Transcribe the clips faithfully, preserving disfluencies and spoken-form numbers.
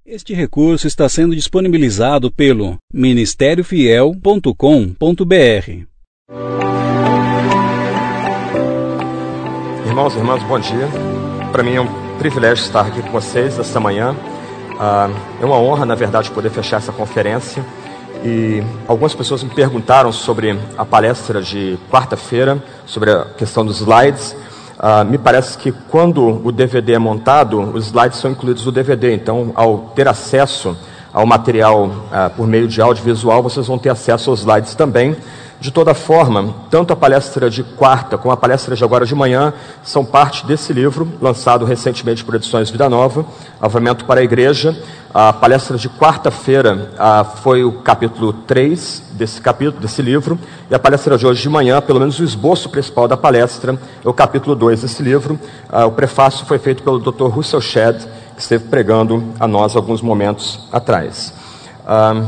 Este recurso está sendo disponibilizado pelo ministério fiel ponto com ponto br. Irmãos e irmãs, bom dia. Para mim é um privilégio estar aqui com vocês esta manhã. Ah, é uma honra, na verdade, poder fechar essa conferência. E algumas pessoas me perguntaram sobre a palestra de quarta-feira, sobre a questão dos slides. Uh, me parece que quando o D V D é montado, os slides são incluídos no D V D. Então, ao ter acesso ao material uh, por meio de audiovisual, vocês vão ter acesso aos slides também. De toda forma, tanto a palestra de quarta como a palestra de agora de manhã são parte desse livro, lançado recentemente por Edições Vida Nova, Avivamento para a Igreja. A palestra de quarta-feira ah, foi o capítulo três desse capítulo, desse livro, e a palestra de hoje de manhã, pelo menos o esboço principal da palestra, é o capítulo dois desse livro. Ah, o prefácio foi feito pelo doutor Russell Shedd, que esteve pregando a nós alguns momentos atrás. Ah,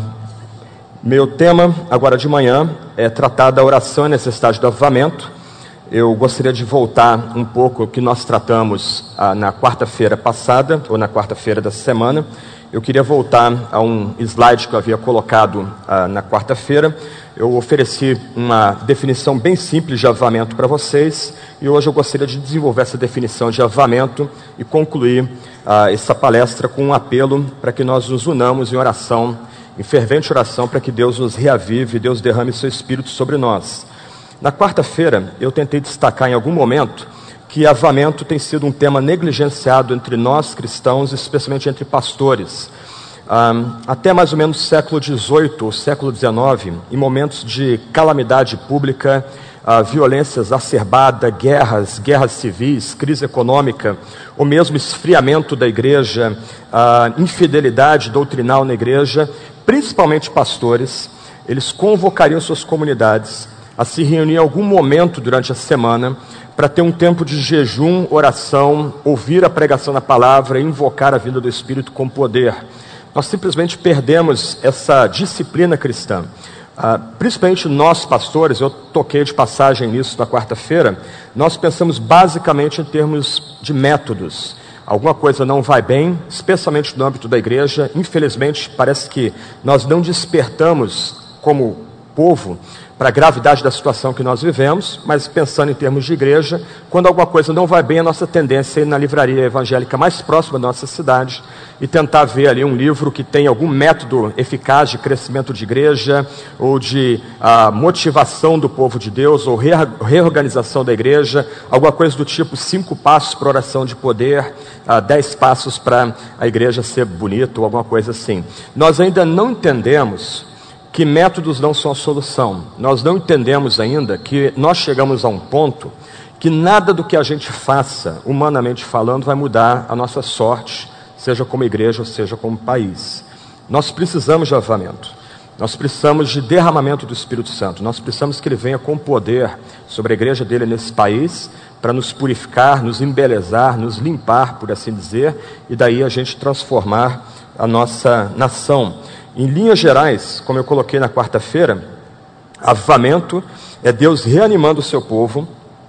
meu tema, agora de manhã, é tratar da oração e a necessidade do avivamento. Eu gostaria de voltar um pouco o que nós tratamos ah, na quarta-feira passada, ou na quarta-feira dessa semana. Eu queria voltar a um slide que eu havia colocado ah, na quarta-feira. Eu ofereci uma definição bem simples de avivamento para vocês, e hoje eu gostaria de desenvolver essa definição de avivamento e concluir ah, essa palestra com um apelo para que nós nos unamos em oração, em fervente oração, para que Deus nos reavive, Deus derrame seu Espírito sobre nós. Na quarta-feira, eu tentei destacar em algum momento que avivamento tem sido um tema negligenciado entre nós cristãos, especialmente entre pastores. Um, até mais ou menos o século dezoito, ou século dezenove, em momentos de calamidade pública, uh, violência exacerbada, guerras, guerras civis, crise econômica, ou mesmo esfriamento da igreja, uh, infidelidade doutrinal na igreja, principalmente pastores, eles convocariam suas comunidades a se reunir em algum momento durante a semana para ter um tempo de jejum, oração, ouvir a pregação da palavra e invocar a vinda do Espírito com poder. Nós simplesmente perdemos essa disciplina cristã. Ah, principalmente nós, pastores, eu toquei de passagem nisso na quarta-feira, nós pensamos basicamente em termos de métodos. Alguma coisa não vai bem, especialmente no âmbito da igreja. Infelizmente, parece que nós não despertamos como povo para a gravidade da situação que nós vivemos, mas pensando em termos de igreja, quando alguma coisa não vai bem, a nossa tendência é ir na livraria evangélica mais próxima da nossa cidade e tentar ver ali um livro que tem algum método eficaz de crescimento de igreja, ou de ah, motivação do povo de Deus, ou re reorganização da igreja, alguma coisa do tipo cinco passos para oração de poder, ah, dez passos para a igreja ser bonita, ou alguma coisa assim. Nós ainda não entendemos que métodos não são a solução. Nós não entendemos ainda que nós chegamos a um ponto que nada do que a gente faça, humanamente falando, vai mudar a nossa sorte, seja como igreja ou seja como país. Nós precisamos de avivamento. Nós precisamos de derramamento do Espírito Santo. Nós precisamos que Ele venha com poder sobre a igreja dele nesse país, para nos purificar, nos embelezar, nos limpar, por assim dizer, e daí a gente transformar a nossa nação. Em linhas gerais, como eu coloquei na quarta-feira, avivamento é Deus reanimando o seu povo,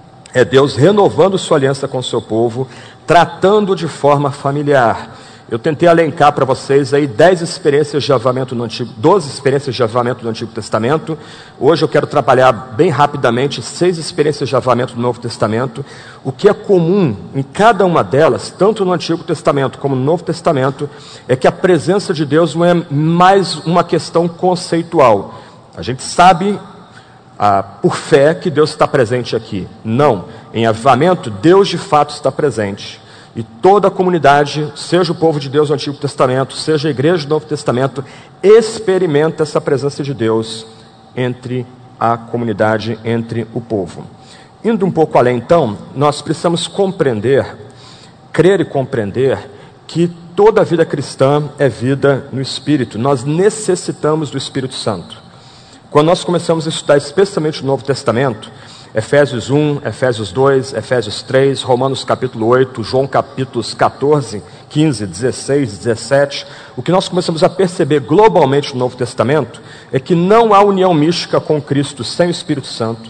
é Deus renovando sua aliança com o seu povo, tratando de forma familiar. Eu tentei elencar para vocês aí dez experiências de avivamento no Antigo, doze experiências de avivamento no Antigo Testamento. Hoje eu quero trabalhar bem rapidamente seis experiências de avivamento do Novo Testamento. O que é comum em cada uma delas, tanto no Antigo Testamento como no Novo Testamento, é que a presença de Deus não é mais uma questão conceitual. A gente sabe ah, por fé que Deus está presente aqui. Não. Em avivamento, Deus de fato está presente. E toda a comunidade, seja o povo de Deus do Antigo Testamento, seja a igreja do Novo Testamento, experimenta essa presença de Deus entre a comunidade, entre o povo. Indo um pouco além, então, nós precisamos compreender, crer e compreender, que toda a vida cristã é vida no Espírito. Nós necessitamos do Espírito Santo. Quando nós começamos a estudar especialmente o Novo Testamento, Efésios um, Efésios dois, Efésios três, Romanos capítulo oito, João capítulos catorze, quinze, dezesseis, dezessete, o que nós começamos a perceber globalmente no Novo Testamento é que não há união mística com Cristo sem o Espírito Santo,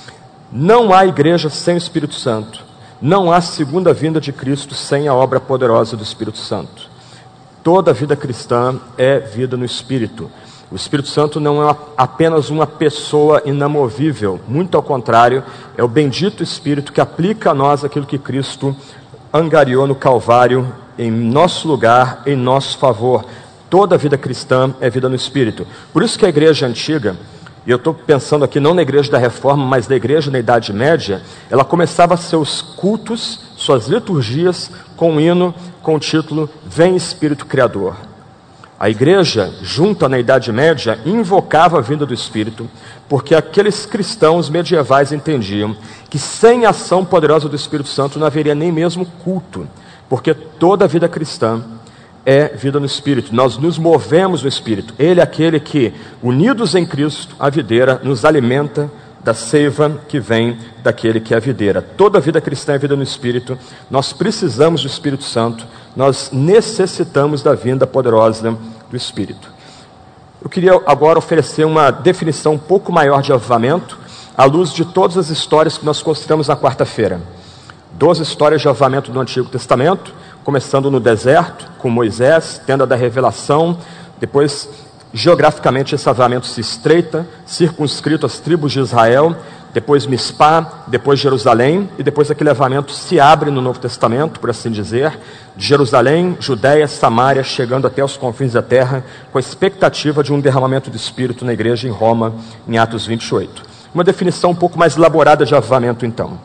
não há igreja sem o Espírito Santo, não há segunda vinda de Cristo sem a obra poderosa do Espírito Santo. toda vida cristã é vida no Espírito. O Espírito Santo não é apenas uma pessoa inamovível, muito ao contrário, é o bendito Espírito que aplica a nós aquilo que Cristo angariou no Calvário, em nosso lugar, em nosso favor. Toda vida cristã é vida no Espírito. Por isso que a igreja antiga, e eu estou pensando aqui não na igreja da Reforma, mas na igreja na Idade Média, ela começava seus cultos, suas liturgias, com um hino, com o título Vem Espírito Criador. A igreja, junta na Idade Média, invocava a vinda do Espírito, porque aqueles cristãos medievais entendiam que sem a ação poderosa do Espírito Santo não haveria nem mesmo culto, porque toda a vida cristã é vida no Espírito. Nós nos movemos no Espírito. Ele é aquele que, unidos em Cristo, a videira, nos alimenta da seiva que vem daquele que é a videira. Toda a vida cristã é vida no Espírito. Nós precisamos do Espírito Santo. Nós necessitamos da vinda poderosa do Espírito. Eu queria agora oferecer uma definição um pouco maior de avivamento, à luz de todas as histórias que nós consideramos na quarta-feira. Doze histórias de avivamento do Antigo Testamento, começando no deserto, com Moisés, tenda da revelação. Depois, geograficamente, esse avivamento se estreita, circunscrito às tribos de Israel. Depois Mispá, depois Jerusalém, e depois aquele avivamento se abre no Novo Testamento, por assim dizer, de Jerusalém, Judéia, Samária, chegando até os confins da terra, com a expectativa de um derramamento do Espírito na igreja em Roma, em Atos vinte e oito. Uma definição um pouco mais elaborada de avivamento, então.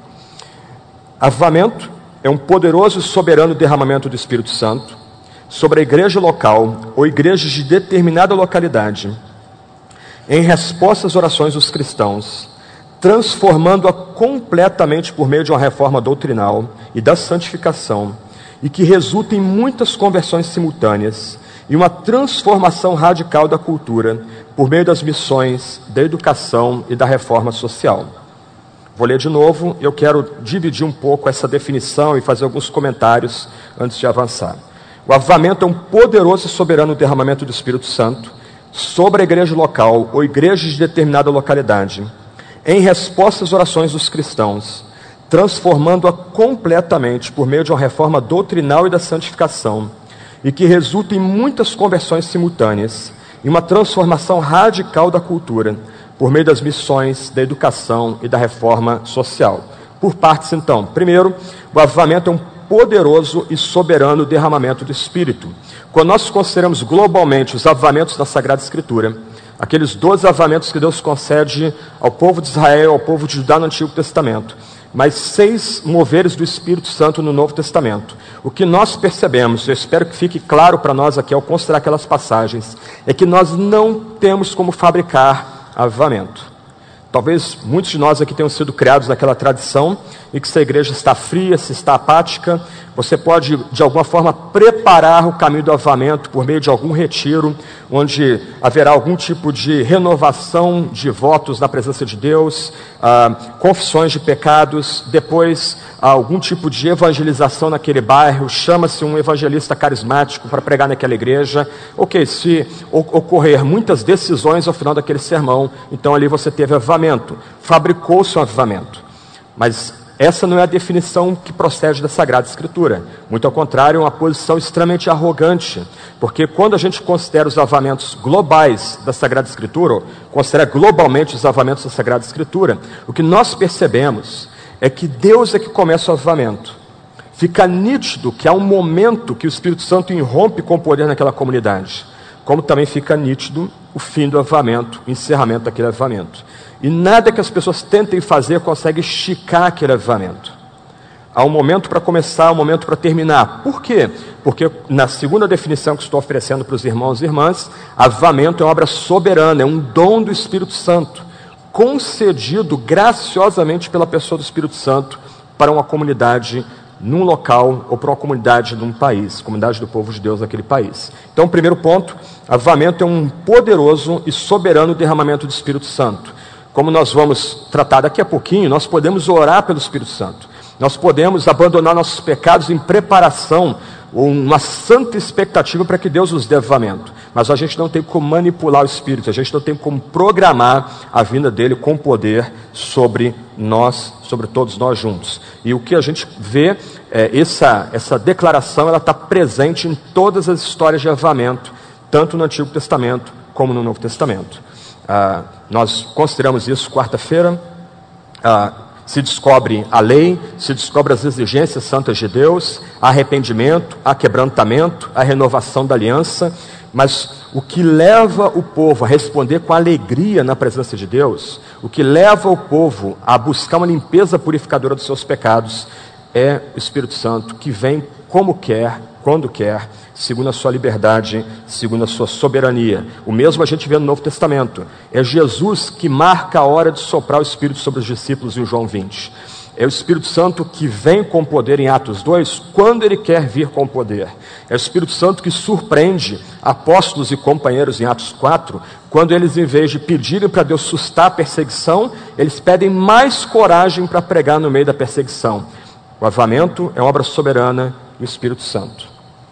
Avivamento é um poderoso e soberano derramamento do Espírito Santo sobre a igreja local ou igrejas de determinada localidade, em resposta às orações dos cristãos, transformando-a completamente por meio de uma reforma doutrinal e da santificação, e que resulta em muitas conversões simultâneas e uma transformação radical da cultura por meio das missões, da educação e da reforma social. Vou ler de novo, eu quero dividir um pouco essa definição e fazer alguns comentários antes de avançar. O avivamento é um poderoso e soberano derramamento do Espírito Santo sobre a igreja local ou igrejas de determinada localidade, em resposta às orações dos cristãos, transformando-a completamente por meio de uma reforma doutrinal e da santificação, e que resulta em muitas conversões simultâneas e uma transformação radical da cultura, por meio das missões, da educação e da reforma social. Por partes, então. Primeiro, o avivamento é um poderoso e soberano derramamento do Espírito. Quando nós consideramos globalmente os avivamentos da Sagrada Escritura, aqueles doze avivamentos que Deus concede ao povo de Israel, ao povo de Judá no Antigo Testamento, mas seis moveres do Espírito Santo no Novo Testamento. O que nós percebemos, eu espero que fique claro para nós aqui ao considerar aquelas passagens, é que nós não temos como fabricar avivamento. Talvez muitos de nós aqui tenham sido criados naquela tradição e que se a igreja está fria, se está apática, você pode de alguma forma preparar o caminho do avivamento por meio de algum retiro, onde haverá algum tipo de renovação de votos na presença de Deus, ah, confissões de pecados, depois ah, algum tipo de evangelização naquele bairro, chama-se um evangelista carismático para pregar naquela igreja. Ok, se ocorrer muitas decisões ao final daquele sermão, então ali você teve avivamento, fabricou-se um avivamento. Mas essa não é a definição que procede da Sagrada Escritura. Muito ao contrário, é uma posição extremamente arrogante, porque quando a gente considera os avivamentos globais da Sagrada Escritura, ou considera globalmente os avivamentos da Sagrada Escritura, o que nós percebemos é que Deus é que começa o avivamento. Fica nítido que há um momento que o Espírito Santo irrompe com o poder naquela comunidade, como também fica nítido o fim do avivamento, o encerramento daquele avivamento. E nada que as pessoas tentem fazer consegue esticar aquele avivamento. Há um momento para começar, um momento para terminar. Por quê? Porque na segunda definição que estou oferecendo para os irmãos e irmãs, avivamento é uma obra soberana, é um dom do Espírito Santo, concedido graciosamente pela pessoa do Espírito Santo para uma comunidade num local ou para uma comunidade num país, comunidade do povo de Deus naquele país. Então, o primeiro ponto, avivamento é um poderoso e soberano derramamento do Espírito Santo. Como nós vamos tratar daqui a pouquinho, nós podemos orar pelo Espírito Santo. Nós podemos abandonar nossos pecados em preparação ou uma santa expectativa para que Deus nos dê avivamento. Mas a gente não tem como manipular o Espírito, a gente não tem como programar a vinda dele com poder sobre nós, sobre todos nós juntos. E o que a gente vê, é, essa, essa declaração, ela está presente em todas as histórias de avivamento, tanto no Antigo Testamento como no Novo Testamento. Ah, nós consideramos isso quarta-feira. Ah, se descobre a lei, se descobre as exigências santas de Deus, há arrependimento, há quebrantamento, há renovação da aliança, mas o que leva o povo a responder com alegria na presença de Deus, o que leva o povo a buscar uma limpeza purificadora dos seus pecados, é o Espírito Santo, que vem como quer, quando quer, segundo a sua liberdade, segundo a sua soberania. O mesmo a gente vê no Novo Testamento. É Jesus que marca a hora de soprar o Espírito sobre os discípulos em João vinte. É o Espírito Santo que vem com poder em Atos dois, quando ele quer vir com poder. É o Espírito Santo que surpreende apóstolos e companheiros em Atos quatro, quando eles, em vez de pedirem para Deus sustar a perseguição, eles pedem mais coragem para pregar no meio da perseguição. O avivamento é uma obra soberana do Espírito Santo.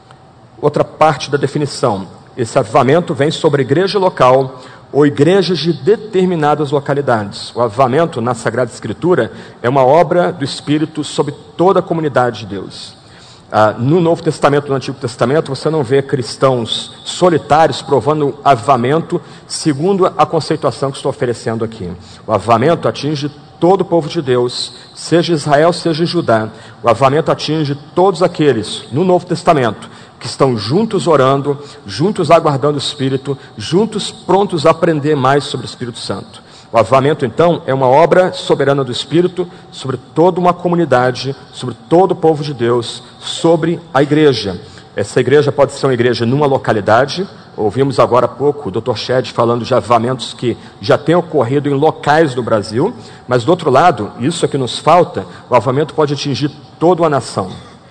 Outra parte da definição: esse avivamento vem sobre a igreja local ou igrejas de determinadas localidades. O avivamento na Sagrada Escritura é uma obra do Espírito sobre toda a comunidade de Deus. Ah, no Novo Testamento e no Antigo Testamento, você não vê cristãos solitários provando avivamento segundo a conceituação que estou oferecendo aqui. O avivamento atinge todo o povo de Deus, seja Israel, seja Judá. O avivamento atinge todos aqueles, no Novo Testamento, que estão juntos orando, juntos aguardando o Espírito, juntos prontos a aprender mais sobre o Espírito Santo. O avivamento, então, é uma obra soberana do Espírito sobre toda uma comunidade, sobre todo o povo de Deus, sobre a igreja. Essa igreja pode ser uma igreja numa localidade. Ouvimos agora há pouco o doutor Shed falando de avivamentos que já têm ocorrido em locais do Brasil, mas do outro lado, isso é que nos falta, o avivamento pode atingir toda uma nação.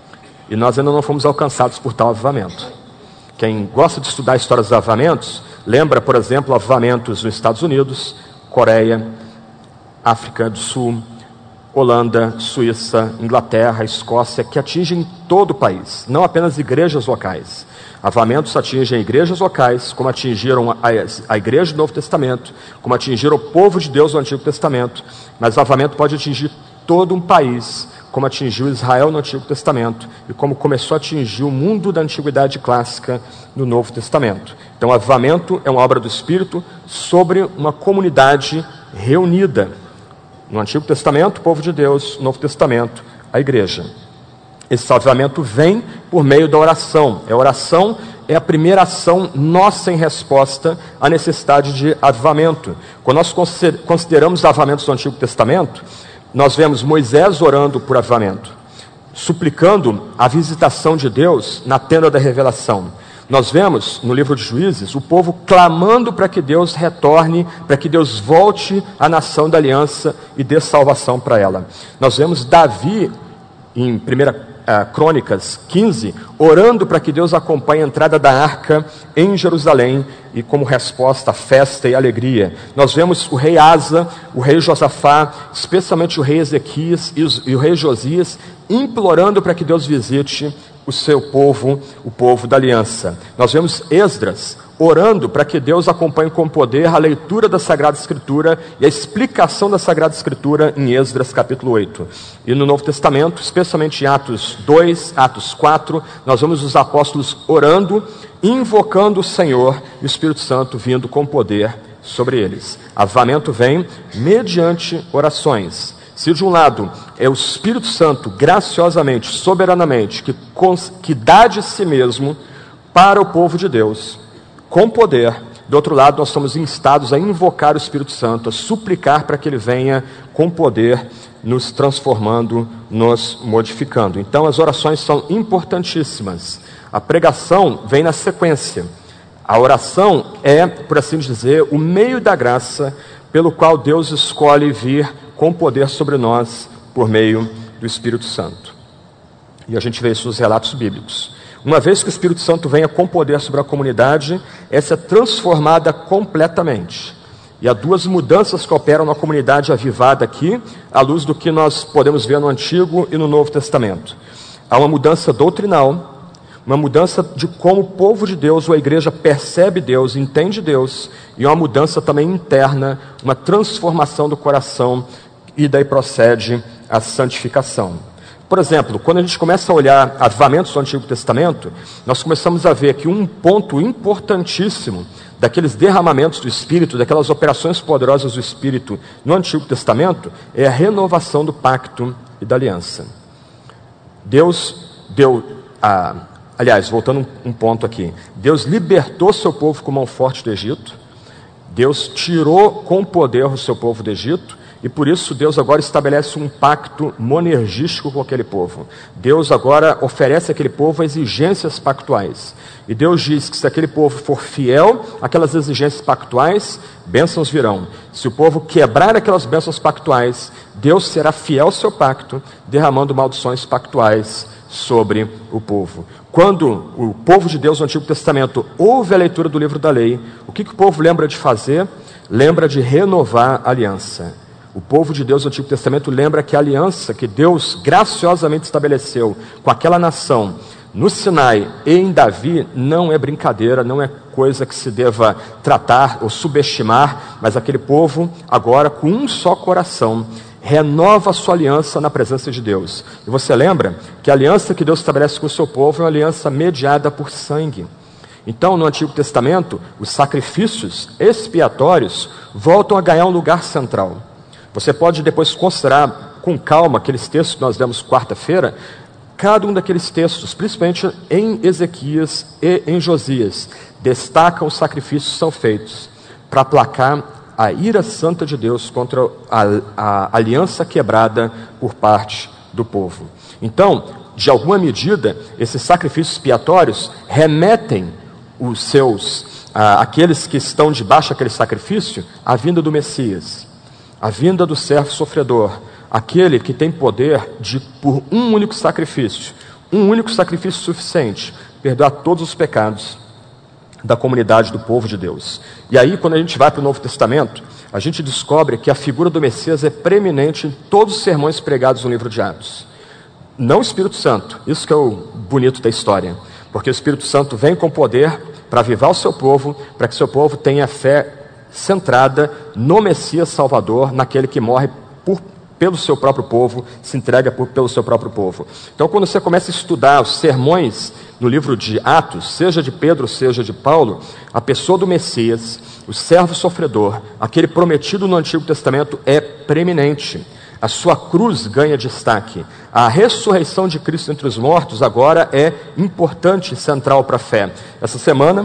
E nós ainda não fomos alcançados por tal avivamento. Quem gosta de estudar a história dos avivamentos, lembra, por exemplo, avivamentos nos Estados Unidos, Coreia, África do Sul, Holanda, Suíça, Inglaterra, Escócia, que atingem todo o país, não apenas igrejas locais. Avivamentos atingem igrejas locais, como atingiram a, a igreja do Novo Testamento, como atingiram o povo de Deus do Antigo Testamento, mas o avivamento pode atingir todo um país, como atingiu Israel no Antigo Testamento e como começou a atingir o mundo da Antiguidade Clássica no Novo Testamento. Então, o avivamento é uma obra do Espírito sobre uma comunidade reunida. No Antigo Testamento, o povo de Deus; no Novo Testamento, a igreja. Esse avivamento vem por meio da oração. A oração é a primeira ação nossa em resposta à necessidade de avivamento. Quando nós consideramos avivamentos do Antigo Testamento, nós vemos Moisés orando por avivamento, suplicando a visitação de Deus na tenda da revelação. Nós vemos no livro de Juízes o povo clamando para que Deus retorne, para que Deus volte à nação da aliança e dê salvação para ela. Nós vemos Davi em primeira Crônicas quinze, orando para que Deus acompanhe a entrada da arca em Jerusalém e como resposta a festa e alegria. Nós vemos o rei Asa, o rei Josafá, especialmente o rei Ezequias e o rei Josias, implorando para que Deus visite o seu povo, o povo da aliança. Nós vemos Esdras orando para que Deus acompanhe com poder a leitura da Sagrada Escritura e a explicação da Sagrada Escritura em Esdras capítulo oito. E no Novo Testamento, especialmente em Atos dois, Atos quatro, nós vemos os apóstolos orando, invocando o Senhor e o Espírito Santo vindo com poder sobre eles. Avivamento vem mediante orações. Se de um lado é o Espírito Santo graciosamente, soberanamente, que, que dá de si mesmo para o povo de Deus, com poder, do outro lado nós somos instados a invocar o Espírito Santo, a suplicar para que ele venha com poder, nos transformando, nos modificando. Então as orações são importantíssimas. A pregação vem na sequência. A oração é, por assim dizer, o meio da graça pelo qual Deus escolhe vir com poder sobre nós por meio do Espírito Santo. E a gente vê isso nos relatos bíblicos. Uma vez que o Espírito Santo venha com poder sobre a comunidade, essa é transformada completamente. E há duas mudanças que operam na comunidade avivada aqui, à luz do que nós podemos ver no Antigo e no Novo Testamento. Há uma mudança doutrinal, uma mudança de como o povo de Deus ou a igreja percebe Deus, entende Deus, e uma mudança também interna, uma transformação do coração, e daí procede a santificação. Por exemplo, quando a gente começa a olhar avivamentos do Antigo Testamento, nós começamos a ver que um ponto importantíssimo daqueles derramamentos do Espírito, daquelas operações poderosas do Espírito no Antigo Testamento, é a renovação do pacto e da aliança. Deus deu, a, aliás, voltando um, um ponto aqui, Deus libertou seu povo com mão forte do Egito, Deus tirou com poder o seu povo do Egito, e por isso Deus agora estabelece um pacto monergístico com aquele povo. Deus agora oferece àquele povo exigências pactuais. E Deus diz que se aquele povo for fiel àquelas exigências pactuais, bênçãos virão. Se o povo quebrar aquelas bênçãos pactuais, Deus será fiel ao seu pacto, derramando maldições pactuais sobre o povo. Quando o povo de Deus no Antigo Testamento ouve a leitura do livro da lei, o que, que o povo lembra de fazer? Lembra de renovar a aliança. O povo de Deus no Antigo Testamento lembra que a aliança que Deus graciosamente estabeleceu com aquela nação no Sinai e em Davi não é brincadeira, não é coisa que se deva tratar ou subestimar, mas aquele povo agora com um só coração renova a sua aliança na presença de Deus. E você lembra que a aliança que Deus estabelece com o seu povo é uma aliança mediada por sangue. Então, no Antigo Testamento, os sacrifícios expiatórios voltam a ganhar um lugar central. Você pode depois considerar com calma aqueles textos que nós demos quarta-feira, cada um daqueles textos, principalmente em Ezequias e em Josias, destacam os sacrifícios que são feitos para aplacar a ira santa de Deus contra a, a aliança quebrada por parte do povo. Então, de alguma medida, esses sacrifícios expiatórios remetem os seus, ah, aqueles que estão debaixo daquele sacrifício, à vinda do Messias. A vinda do servo sofredor, aquele que tem poder de, por um único sacrifício, um único sacrifício suficiente, perdoar todos os pecados da comunidade do povo de Deus. E aí, quando a gente vai para o Novo Testamento, a gente descobre que a figura do Messias é preeminente em todos os sermões pregados no livro de Atos. Não o Espírito Santo, isso que é o bonito da história, porque o Espírito Santo vem com poder para avivar o seu povo, para que o seu povo tenha fé centrada no Messias Salvador, naquele que morre por, pelo seu próprio povo, se entrega por, pelo seu próprio povo. Então, quando você começa a estudar os sermões no livro de Atos, seja de Pedro, seja de Paulo, a pessoa do Messias, o servo sofredor, aquele prometido no Antigo Testamento, é preeminente. A sua cruz ganha destaque. A ressurreição de Cristo entre os mortos agora é importante e central para a fé. Essa semana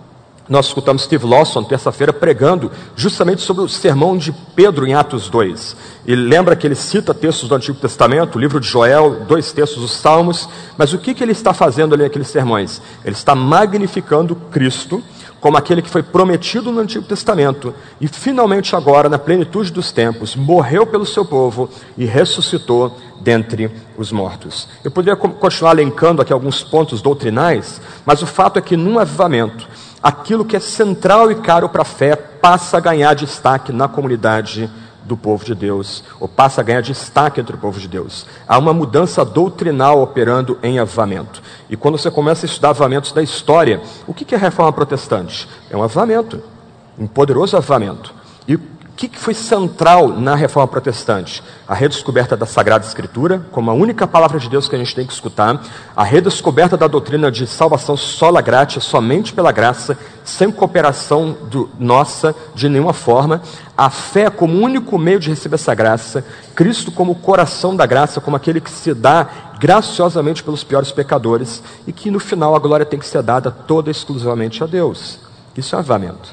nós escutamos Steve Lawson, terça-feira, pregando justamente sobre o sermão de Pedro em Atos dois. Ele lembra que ele cita textos do Antigo Testamento, o livro de Joel, dois textos dos Salmos, mas o que, que ele está fazendo ali naqueles sermões? Ele está magnificando Cristo como aquele que foi prometido no Antigo Testamento e finalmente agora, na plenitude dos tempos, morreu pelo seu povo e ressuscitou dentre os mortos. Eu poderia continuar elencando aqui alguns pontos doutrinais, mas o fato é que num avivamento, aquilo que é central e caro para a fé passa a ganhar destaque na comunidade do povo de Deus, ou passa a ganhar destaque entre o povo de Deus. Há uma mudança doutrinal operando em avivamento. E quando você começa a estudar avivamentos da história, o que é a reforma protestante? É um avivamento, um poderoso avivamento. E o que foi central na reforma protestante? A redescoberta da Sagrada Escritura, como a única palavra de Deus que a gente tem que escutar, a redescoberta da doutrina de salvação sola gratia, somente pela graça, sem cooperação do, nossa de nenhuma forma, a fé como único meio de receber essa graça, Cristo como o coração da graça, como aquele que se dá graciosamente pelos piores pecadores, e que no final a glória tem que ser dada toda exclusivamente a Deus. Isso é um avivamento.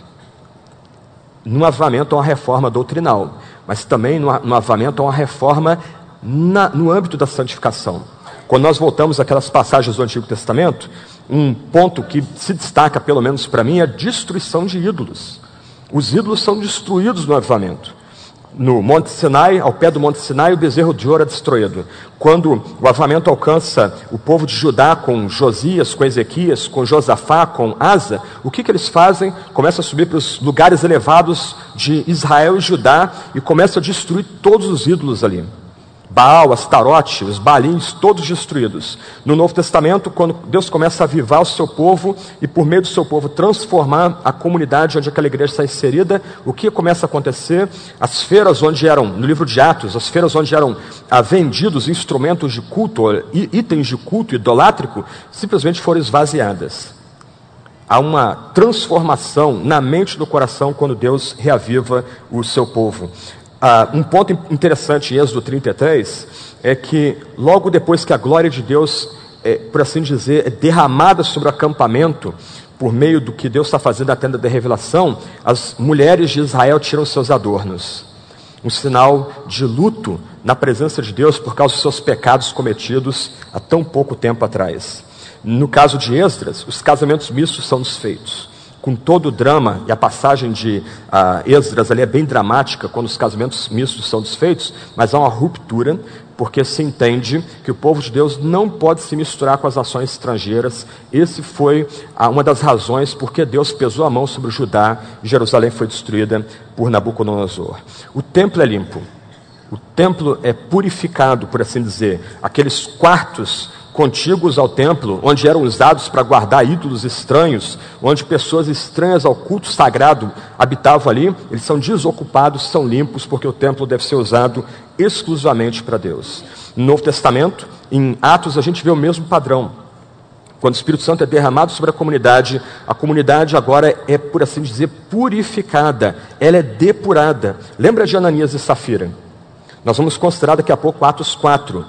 No avivamento há uma reforma doutrinal, mas também no, no avivamento há uma reforma na, no âmbito da santificação. Quando nós voltamos àquelas passagens do Antigo Testamento, um ponto que se destaca, pelo menos para mim, é a destruição de ídolos. Os ídolos são destruídos no avivamento. No Monte Sinai, ao pé do Monte Sinai, o bezerro de ouro é destruído. Quando o avivamento alcança o povo de Judá com Josias, com Ezequias, com Josafá, com Asa, o que, que eles fazem? Começam a subir para os lugares elevados de Israel e Judá e começam a destruir todos os ídolos ali. Baal, Astarote, os Baalins, todos destruídos. No Novo Testamento, quando Deus começa a avivar o seu povo e por meio do seu povo transformar a comunidade onde aquela igreja está inserida, o que começa a acontecer? As feiras onde eram, no livro de Atos, as feiras onde eram ah, vendidos instrumentos de culto, itens de culto idolátrico, simplesmente foram esvaziadas. Há uma transformação na mente do coração quando Deus reaviva o seu povo. Uh, um ponto interessante em Êxodo trinta e três é que logo depois que a glória de Deus, é, por assim dizer, é derramada sobre o acampamento, por meio do que Deus está fazendo na tenda da revelação, as mulheres de Israel tiram seus adornos. Um sinal de luto na presença de Deus por causa dos seus pecados cometidos há tão pouco tempo atrás. No caso de Esdras, os casamentos mistos são desfeitos. Com todo o drama, e a passagem de uh, Esdras ali é bem dramática, quando os casamentos mistos são desfeitos, mas há uma ruptura, porque se entende que o povo de Deus não pode se misturar com as nações estrangeiras. Esse foi uh, uma das razões porque Deus pesou a mão sobre Judá e Jerusalém foi destruída por Nabucodonosor. O templo é limpo, o templo é purificado, por assim dizer. Aqueles quartos contíguos ao templo, onde eram usados para guardar ídolos estranhos, onde pessoas estranhas ao culto sagrado habitavam ali, eles são desocupados, são limpos, porque o templo deve ser usado exclusivamente para Deus. No Novo Testamento, em Atos, a gente vê o mesmo padrão. Quando o Espírito Santo é derramado sobre a comunidade, a comunidade agora é, por assim dizer, purificada, ela é depurada. Lembra de Ananias e Safira? Nós vamos considerar daqui a pouco Atos quatro.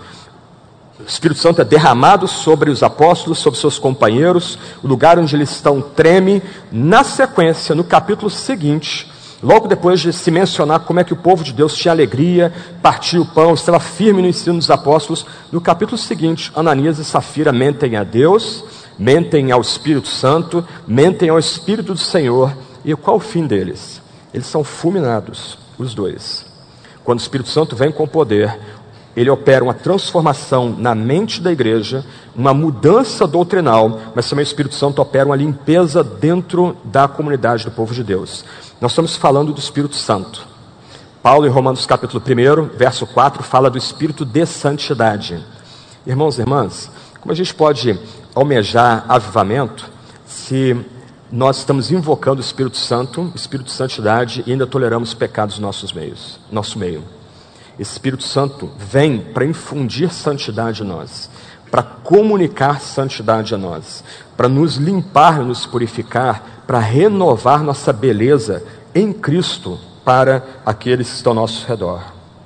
O Espírito Santo é derramado sobre os apóstolos, sobre seus companheiros, o lugar onde eles estão treme. Na sequência, no capítulo seguinte, logo depois de se mencionar como é que o povo de Deus tinha alegria, partia o pão, estava firme no ensino dos apóstolos, no capítulo seguinte, Ananias e Safira mentem a Deus, mentem ao Espírito Santo, mentem ao Espírito do Senhor. E qual o fim deles? Eles são fulminados, os dois. Quando o Espírito Santo vem com poder, ele opera uma transformação na mente da igreja, uma mudança doutrinal, mas também o Espírito Santo opera uma limpeza dentro da comunidade do povo de Deus. Nós estamos falando do Espírito Santo. Paulo, em Romanos capítulo um, verso quatro, fala do Espírito de santidade. Irmãos e irmãs, como a gente pode almejar avivamento se nós estamos invocando o Espírito Santo, Espírito de santidade, e ainda toleramos pecados nos nossos meios, nosso meio? Esse Espírito Santo vem para infundir santidade a nós, para comunicar santidade a nós, para nos limpar, nos purificar, para renovar nossa beleza em Cristo para aqueles que estão ao nosso redor.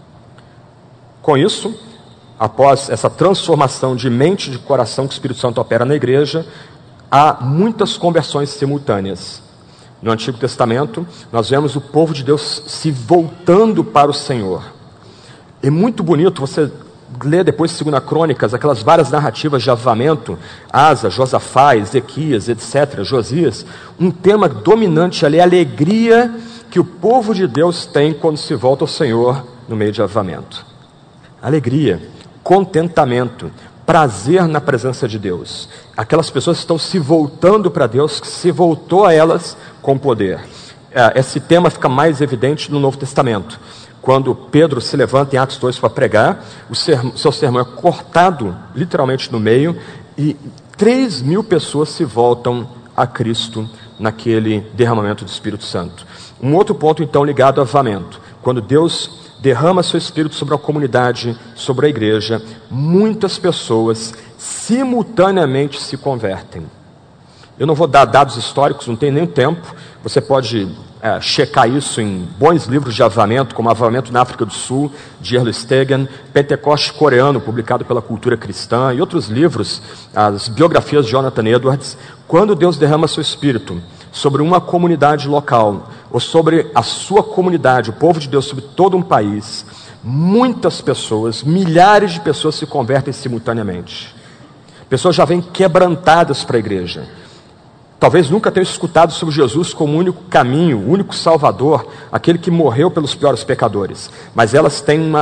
Com isso, após essa transformação de mente e de coração que o Espírito Santo opera na igreja, há muitas conversões simultâneas. No Antigo Testamento, nós vemos o povo de Deus se voltando para o Senhor. É muito bonito você ler depois de Segunda Crônicas, aquelas várias narrativas de avivamento, Asa, Josafá, Ezequias, etcétera, Josias. Um tema dominante ali é a alegria que o povo de Deus tem quando se volta ao Senhor no meio de avivamento. Alegria, contentamento, prazer na presença de Deus. Aquelas pessoas estão se voltando para Deus, que se voltou a elas com poder. Esse tema fica mais evidente no Novo Testamento. Quando Pedro se levanta em Atos dois para pregar, o sermão, seu sermão é cortado literalmente no meio e três mil pessoas se voltam a Cristo naquele derramamento do Espírito Santo. Um outro ponto então ligado ao avivamento. Quando Deus derrama seu Espírito sobre a comunidade, sobre a igreja, muitas pessoas simultaneamente se convertem. Eu não vou dar dados históricos, não tenho nem tempo. Você pode é, checar isso em bons livros de avivamento, como Avivamento na África do Sul, de Erle Stegen, Pentecoste Coreano, publicado pela Cultura Cristã, e outros livros, as biografias de Jonathan Edwards. Quando Deus derrama seu Espírito sobre uma comunidade local, ou sobre a sua comunidade, o povo de Deus, sobre todo um país, muitas pessoas, milhares de pessoas se convertem simultaneamente. Pessoas já vêm quebrantadas para a igreja. Talvez nunca tenham escutado sobre Jesus como o único caminho, o único Salvador, aquele que morreu pelos piores pecadores. Mas elas têm uma,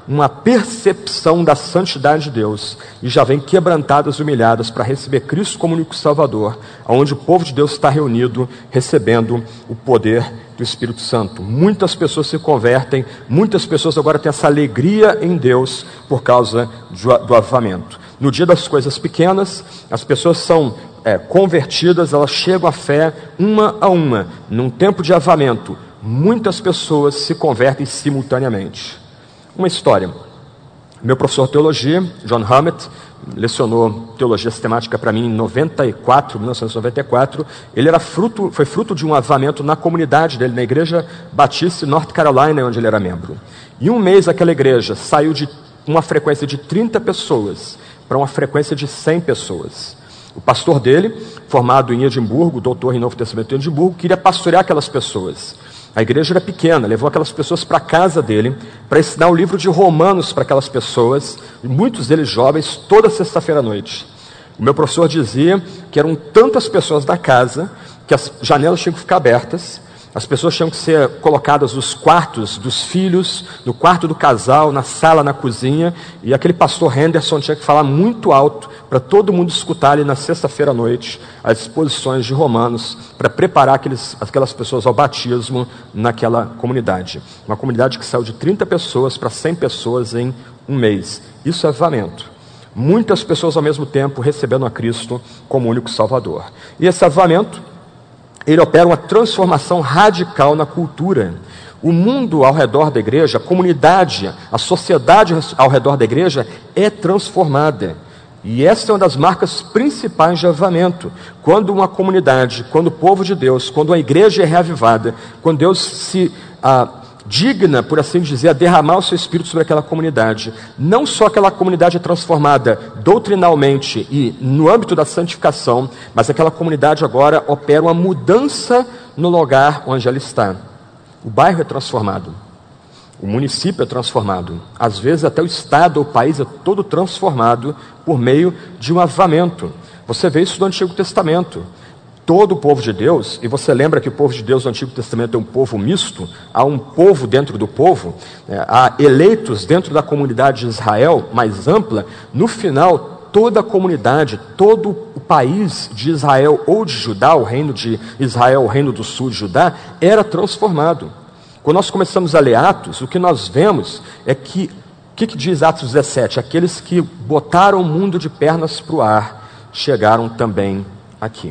uma percepção da santidade de Deus e já vêm quebrantadas e humilhadas para receber Cristo como único Salvador, onde o povo de Deus está reunido, recebendo o poder do Espírito Santo. Muitas pessoas se convertem, muitas pessoas agora têm essa alegria em Deus por causa do avivamento. No dia das coisas pequenas, as pessoas são é, convertidas, elas chegam à fé uma a uma. Num tempo de avivamento, muitas pessoas se convertem simultaneamente. Uma história. Meu professor de teologia, John Hammett, lecionou teologia sistemática para mim em noventa e quatro, mil novecentos e noventa e quatro. Ele era fruto, foi fruto de um avivamento na comunidade dele, na igreja Batista em North Carolina, onde ele era membro. Em um mês, aquela igreja saiu de uma frequência de trinta pessoas para uma frequência de cem pessoas. O pastor dele, formado em Edimburgo, doutor em Novo Testamento em Edimburgo, queria pastorear aquelas pessoas. A igreja era pequena, levou aquelas pessoas para a casa dele, para ensinar o livro de Romanos para aquelas pessoas, muitos deles jovens, toda sexta-feira à noite. O meu professor dizia que eram tantas pessoas na casa, que as janelas tinham que ficar abertas, as pessoas tinham que ser colocadas nos quartos dos filhos, no quarto do casal, na sala, na cozinha, e aquele pastor Henderson tinha que falar muito alto para todo mundo escutar ali na sexta-feira à noite as exposições de Romanos, para preparar aqueles, aquelas pessoas ao batismo naquela comunidade. Uma comunidade que saiu de trinta pessoas para cem pessoas em um mês. Isso é avivamento. Muitas pessoas ao mesmo tempo recebendo a Cristo como único Salvador. E esse avivamento, ele opera uma transformação radical na cultura. O mundo ao redor da igreja, a comunidade, a sociedade ao redor da igreja é transformada. E essa é uma das marcas principais de avivamento. Quando uma comunidade, quando o povo de Deus, quando a igreja é reavivada, quando Deus se ah, digna, por assim dizer, a derramar o seu Espírito sobre aquela comunidade, não só aquela comunidade é transformada doutrinalmente e no âmbito da santificação, mas aquela comunidade agora opera uma mudança no lugar onde ela está. O bairro é transformado, o município é transformado, às vezes até o estado ou o país é todo transformado por meio de um avivamento. Você vê isso no Antigo Testamento. Todo o povo de Deus, e você lembra que o povo de Deus no Antigo Testamento é um povo misto, há um povo dentro do povo, né? Há eleitos dentro da comunidade de Israel, mais ampla. No final, toda a comunidade, todo o país de Israel ou de Judá, o reino de Israel, o reino do sul de Judá, era transformado. Quando nós começamos a ler Atos, o que nós vemos é que, o que, que diz Atos dezessete? Aqueles que botaram o mundo de pernas para o ar, chegaram também aqui.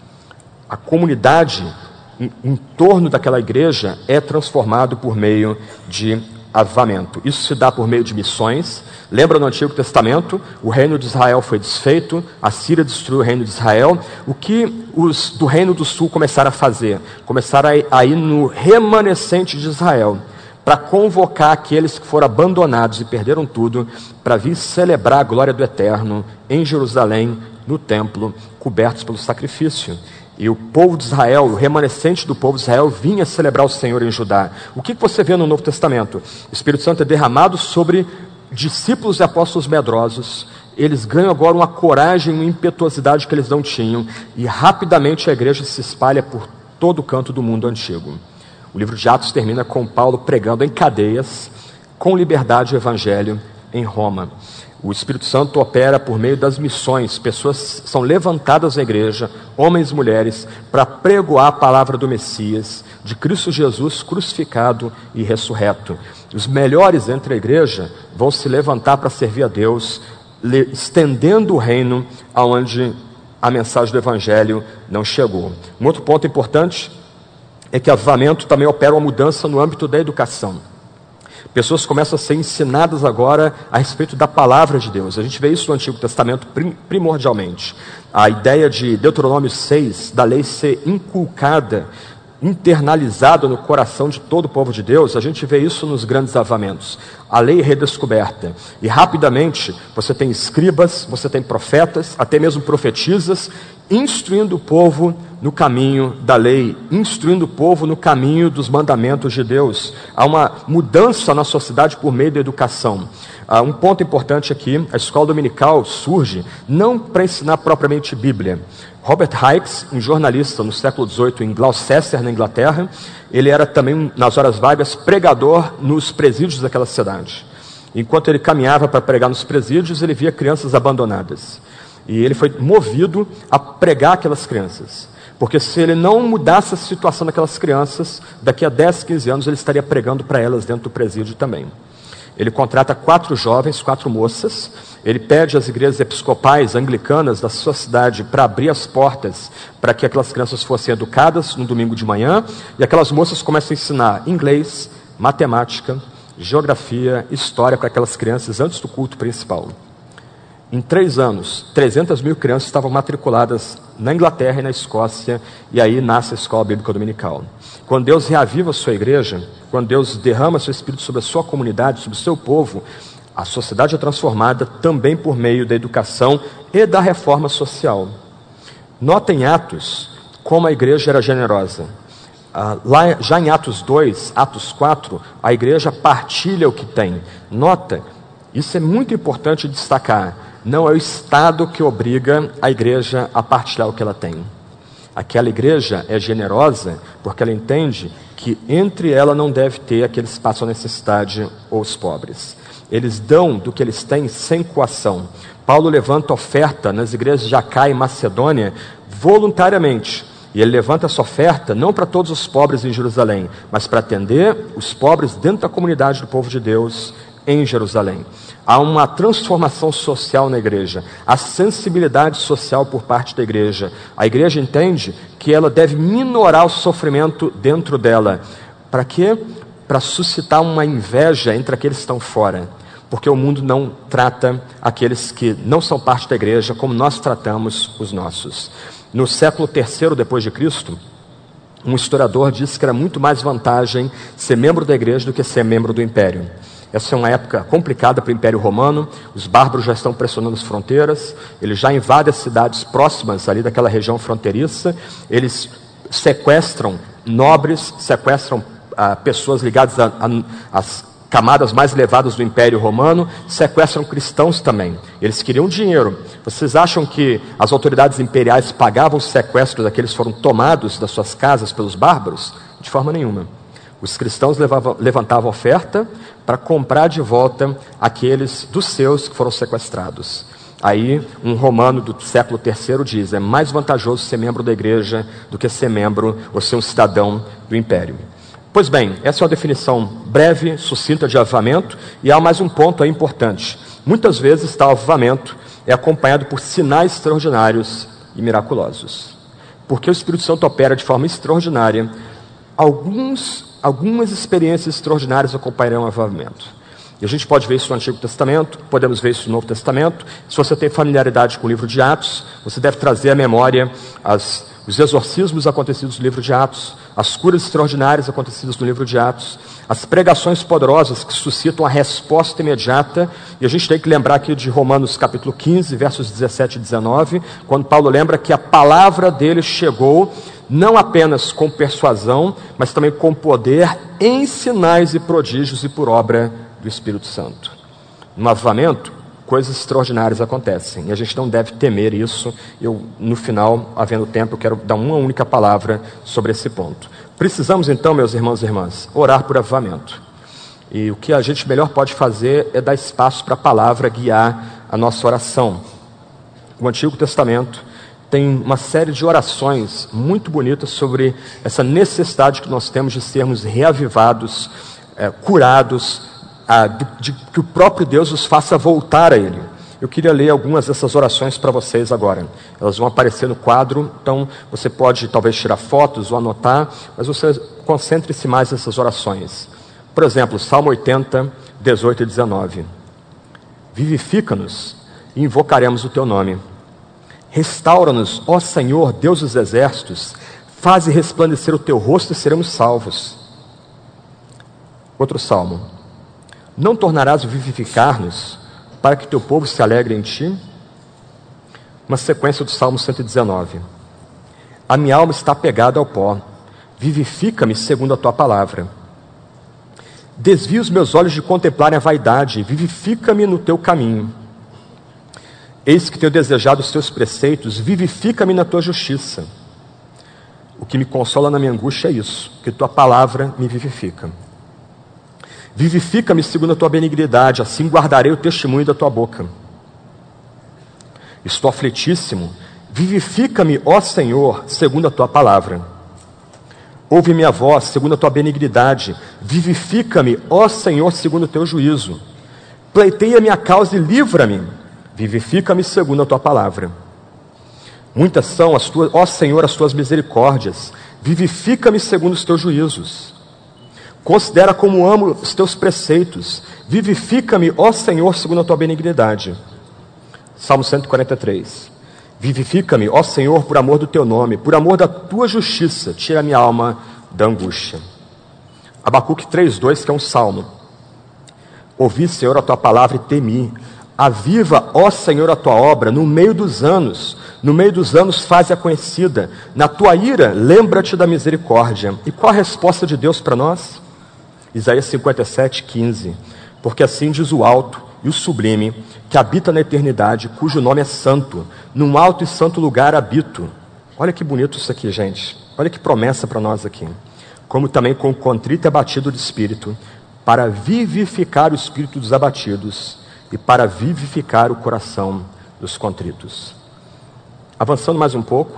A comunidade em, em torno daquela igreja é transformado por meio de avivamento. Isso se dá por meio de missões. Lembra no Antigo Testamento, o reino de Israel foi desfeito, a Síria destruiu o reino de Israel. O que os do reino do sul começaram a fazer? Começaram a ir no remanescente de Israel, para convocar aqueles que foram abandonados e perderam tudo, para vir celebrar a glória do Eterno em Jerusalém, no templo, cobertos pelo sacrifício. E o povo de Israel, o remanescente do povo de Israel, vinha celebrar o Senhor em Judá. O que você vê no Novo Testamento? O Espírito Santo é derramado sobre discípulos e apóstolos medrosos. Eles ganham agora uma coragem, uma impetuosidade que eles não tinham. E rapidamente a igreja se espalha por todo o canto do mundo antigo. O livro de Atos termina com Paulo pregando em cadeias, com liberdade o evangelho em Roma. O Espírito Santo opera por meio das missões. Pessoas são levantadas na igreja, homens e mulheres, para pregoar a palavra do Messias, de Cristo Jesus crucificado e ressurreto. Os melhores entre a igreja vão se levantar para servir a Deus, estendendo o reino aonde a mensagem do Evangelho não chegou. Um outro ponto importante é que o avivamento também opera uma mudança no âmbito da educação. Pessoas começam a ser ensinadas agora a respeito da palavra de Deus. A gente vê isso no Antigo Testamento primordialmente. A ideia de Deuteronômio seis, da lei ser inculcada, internalizada no coração de todo o povo de Deus, a gente vê isso nos grandes avivamentos. A lei redescoberta. E rapidamente você tem escribas, você tem profetas, até mesmo profetisas, instruindo o povo no caminho da lei, instruindo o povo no caminho dos mandamentos de Deus. Há uma mudança na sociedade por meio da educação. Ah, um ponto importante aqui, a escola dominical surge não para ensinar propriamente Bíblia. Robert Hicks, um jornalista no século dezoito em Gloucester, na Inglaterra, ele era também, nas horas vagas, pregador nos presídios daquela cidade. Enquanto ele caminhava para pregar nos presídios, ele via crianças abandonadas. E ele foi movido a pregar aquelas crianças. Porque se ele não mudasse a situação daquelas crianças, daqui a dez, quinze anos ele estaria pregando para elas dentro do presídio também. Ele contrata quatro jovens, quatro moças. Ele pede às igrejas episcopais anglicanas da sua cidade para abrir as portas para que aquelas crianças fossem educadas no domingo de manhã. E aquelas moças começam a ensinar inglês, matemática, geografia, história para aquelas crianças antes do culto principal. Em três anos, trezentas mil crianças estavam matriculadas na Inglaterra e na Escócia, e aí nasce a Escola Bíblica Dominical. Quando Deus reaviva a sua igreja, quando Deus derrama seu Espírito sobre a sua comunidade, sobre o seu povo, a sociedade é transformada também por meio da educação e da reforma social. Notem Atos como a igreja era generosa. Ah, lá, já em Atos dois, Atos quatro, a igreja partilha o que tem. Nota, isso é muito importante destacar. Não é o Estado que obriga a igreja a partilhar o que ela tem. Aquela igreja é generosa porque ela entende que entre ela não deve ter aqueles que passam necessidade ou os pobres. Eles dão do que eles têm sem coação. Paulo levanta oferta nas igrejas de Acaia e Macedônia voluntariamente. E ele levanta essa oferta não para todos os pobres em Jerusalém, mas para atender os pobres dentro da comunidade do povo de Deus em Jerusalém. Há uma transformação social na igreja, a sensibilidade social por parte da igreja. A igreja entende que ela deve minorar o sofrimento dentro dela. Para quê? Para suscitar uma inveja entre aqueles que estão fora. Porque o mundo não trata aqueles que não são parte da igreja como nós tratamos os nossos. No século terceiro depois de Cristo, um historiador disse que era muito mais vantagem ser membro da igreja do que ser membro do império. Essa é uma época complicada para o Império Romano, os bárbaros já estão pressionando as fronteiras, eles já invadem as cidades próximas ali daquela região fronteiriça, eles sequestram nobres, sequestram ah, pessoas ligadas às camadas mais elevadas do Império Romano, sequestram cristãos também. Eles queriam dinheiro. Vocês acham que as autoridades imperiais pagavam o sequestro daqueles que foram tomados das suas casas pelos bárbaros? De forma nenhuma. Os cristãos levavam, levantavam oferta para comprar de volta aqueles dos seus que foram sequestrados. Aí um romano do século terceiro diz, é mais vantajoso ser membro da igreja do que ser membro ou ser um cidadão do império. Pois bem, essa é uma definição breve, sucinta de avivamento, e há mais um ponto aí importante. Muitas vezes tal avivamento é acompanhado por sinais extraordinários e miraculosos. Porque o Espírito Santo opera de forma extraordinária, alguns Algumas experiências extraordinárias acompanharão o avivamento. E a gente pode ver isso no Antigo Testamento, podemos ver isso no Novo Testamento. Se você tem familiaridade com o livro de Atos, você deve trazer à memória as, os exorcismos acontecidos no livro de Atos, as curas extraordinárias acontecidas no livro de Atos, as pregações poderosas que suscitam a resposta imediata. E a gente tem que lembrar aqui de Romanos capítulo quinze, versos dezessete e dezenove, quando Paulo lembra que a palavra dele chegou não apenas com persuasão, mas também com poder, em sinais e prodígios e por obra do Espírito Santo. No avivamento, coisas extraordinárias acontecem, e a gente não deve temer isso. Eu, no final, havendo tempo, eu quero dar uma única palavra sobre esse ponto. Precisamos então, meus irmãos e irmãs, orar por avivamento. E o que a gente melhor pode fazer é dar espaço para a palavra guiar a nossa oração. O Antigo Testamento tem uma série de orações muito bonitas sobre essa necessidade que nós temos de sermos reavivados, é, curados, a, de, de que o próprio Deus os faça voltar a Ele. Eu queria ler algumas dessas orações para vocês agora. Elas vão aparecer no quadro, então você pode talvez tirar fotos ou anotar, mas você concentre-se mais nessas orações. Por exemplo, Salmo oitenta, dezoito e dezenove. Vivifica-nos e invocaremos o Teu nome. Restaura-nos, ó Senhor, Deus dos exércitos, faze resplandecer o Teu rosto e seremos salvos. Outro salmo. Não tornarás a vivificar-nos, para que Teu povo se alegre em Ti? Uma sequência do Salmo cento e dezenove. A minha alma está apegada ao pó, vivifica-me segundo a Tua palavra. Desvia os meus olhos de contemplarem a vaidade, vivifica-me no Teu caminho. Eis que tenho desejado os Teus preceitos, vivifica-me na Tua justiça. O que me consola na minha angústia é isso, que Tua palavra me vivifica. Vivifica-me segundo a tua benignidade, assim guardarei o testemunho da tua boca. Estou aflitíssimo, vivifica-me, ó Senhor, segundo a tua palavra. Ouve minha voz, segundo a tua benignidade, vivifica-me, ó Senhor, segundo o teu juízo. Pleiteia minha causa e livra-me, vivifica-me segundo a tua palavra. Muitas são, as tuas, ó Senhor, as tuas misericórdias, vivifica-me segundo os teus juízos. Considera como amo os teus preceitos, vivifica-me, ó Senhor, segundo a tua benignidade. Salmo cento e quarenta e três. Vivifica-me, ó Senhor, por amor do teu nome, por amor da tua justiça, tira minha alma da angústia. Abacuque três, dois, que é um salmo. Ouvi, Senhor, a tua palavra e temi. Aviva, ó Senhor, a tua obra no meio dos anos. No meio dos anos faze-a conhecida. Na tua ira, lembra-te da misericórdia. E qual a resposta de Deus para nós? Isaías cinquenta e sete, quinze. Porque assim diz o alto e o sublime, que habita na eternidade, cujo nome é santo. Num alto e santo lugar habito. Olha que bonito isso aqui, gente. Olha que promessa para nós aqui. Como também com o contrito e abatido de espírito, para vivificar o espírito dos abatidos e para vivificar o coração dos contritos. Avançando mais um pouco,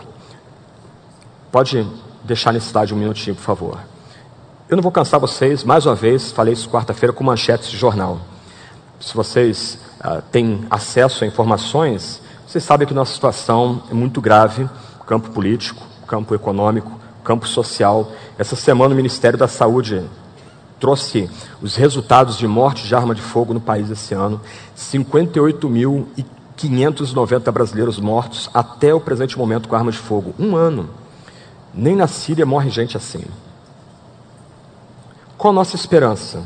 pode deixar nesse slide um minutinho, por favor. Eu não vou cansar vocês, mais uma vez, falei isso quarta-feira com manchetes de jornal. Se vocês uh, têm acesso a informações, vocês sabem que nossa situação é muito grave, campo político, campo econômico, campo social. Essa semana o Ministério da Saúde trouxe os resultados de morte de arma de fogo no país esse ano. cinquenta e oito mil quinhentos e noventa brasileiros mortos até o presente momento com arma de fogo. Um ano. Nem na Síria morre gente assim. Qual a nossa esperança?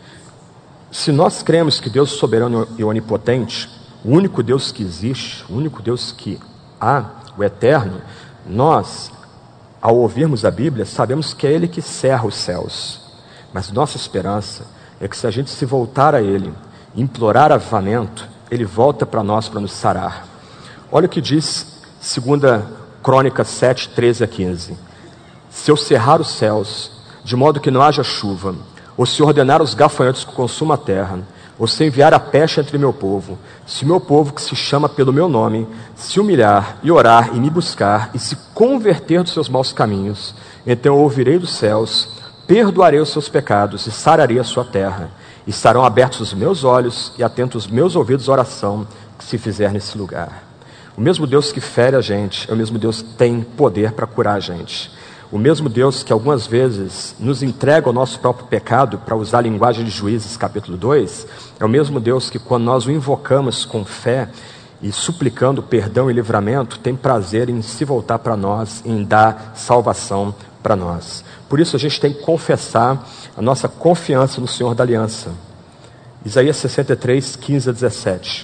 Se nós cremos que Deus é soberano e onipotente, o único Deus que existe, o único Deus que há, o eterno, nós, ao ouvirmos a Bíblia, sabemos que é Ele que cerra os céus. Mas nossa esperança é que se a gente se voltar a Ele, implorar avivamento, Ele volta para nós para nos sarar. Olha o que diz segunda Crônicas sete, treze a quinze. Se eu cerrar os céus, de modo que não haja chuva, ou se ordenar os gafanhotos que consumam a terra, ou se enviar a peste entre meu povo, se meu povo que se chama pelo meu nome, se humilhar e orar e me buscar, e se converter dos seus maus caminhos, então eu ouvirei dos céus, perdoarei os seus pecados e sararei a sua terra. E estarão abertos os meus olhos e atentos os meus ouvidos à oração que se fizer nesse lugar. O mesmo Deus que fere a gente, é o mesmo Deus que tem poder para curar a gente. O mesmo Deus que algumas vezes nos entrega o nosso próprio pecado, para usar a linguagem de Juízes capítulo dois, é o mesmo Deus que quando nós o invocamos com fé e suplicando perdão e livramento, tem prazer em se voltar para nós, em dar salvação para nós. Por isso a gente tem que confessar a nossa confiança no Senhor da Aliança. Isaías sessenta e três, quinze a dezessete.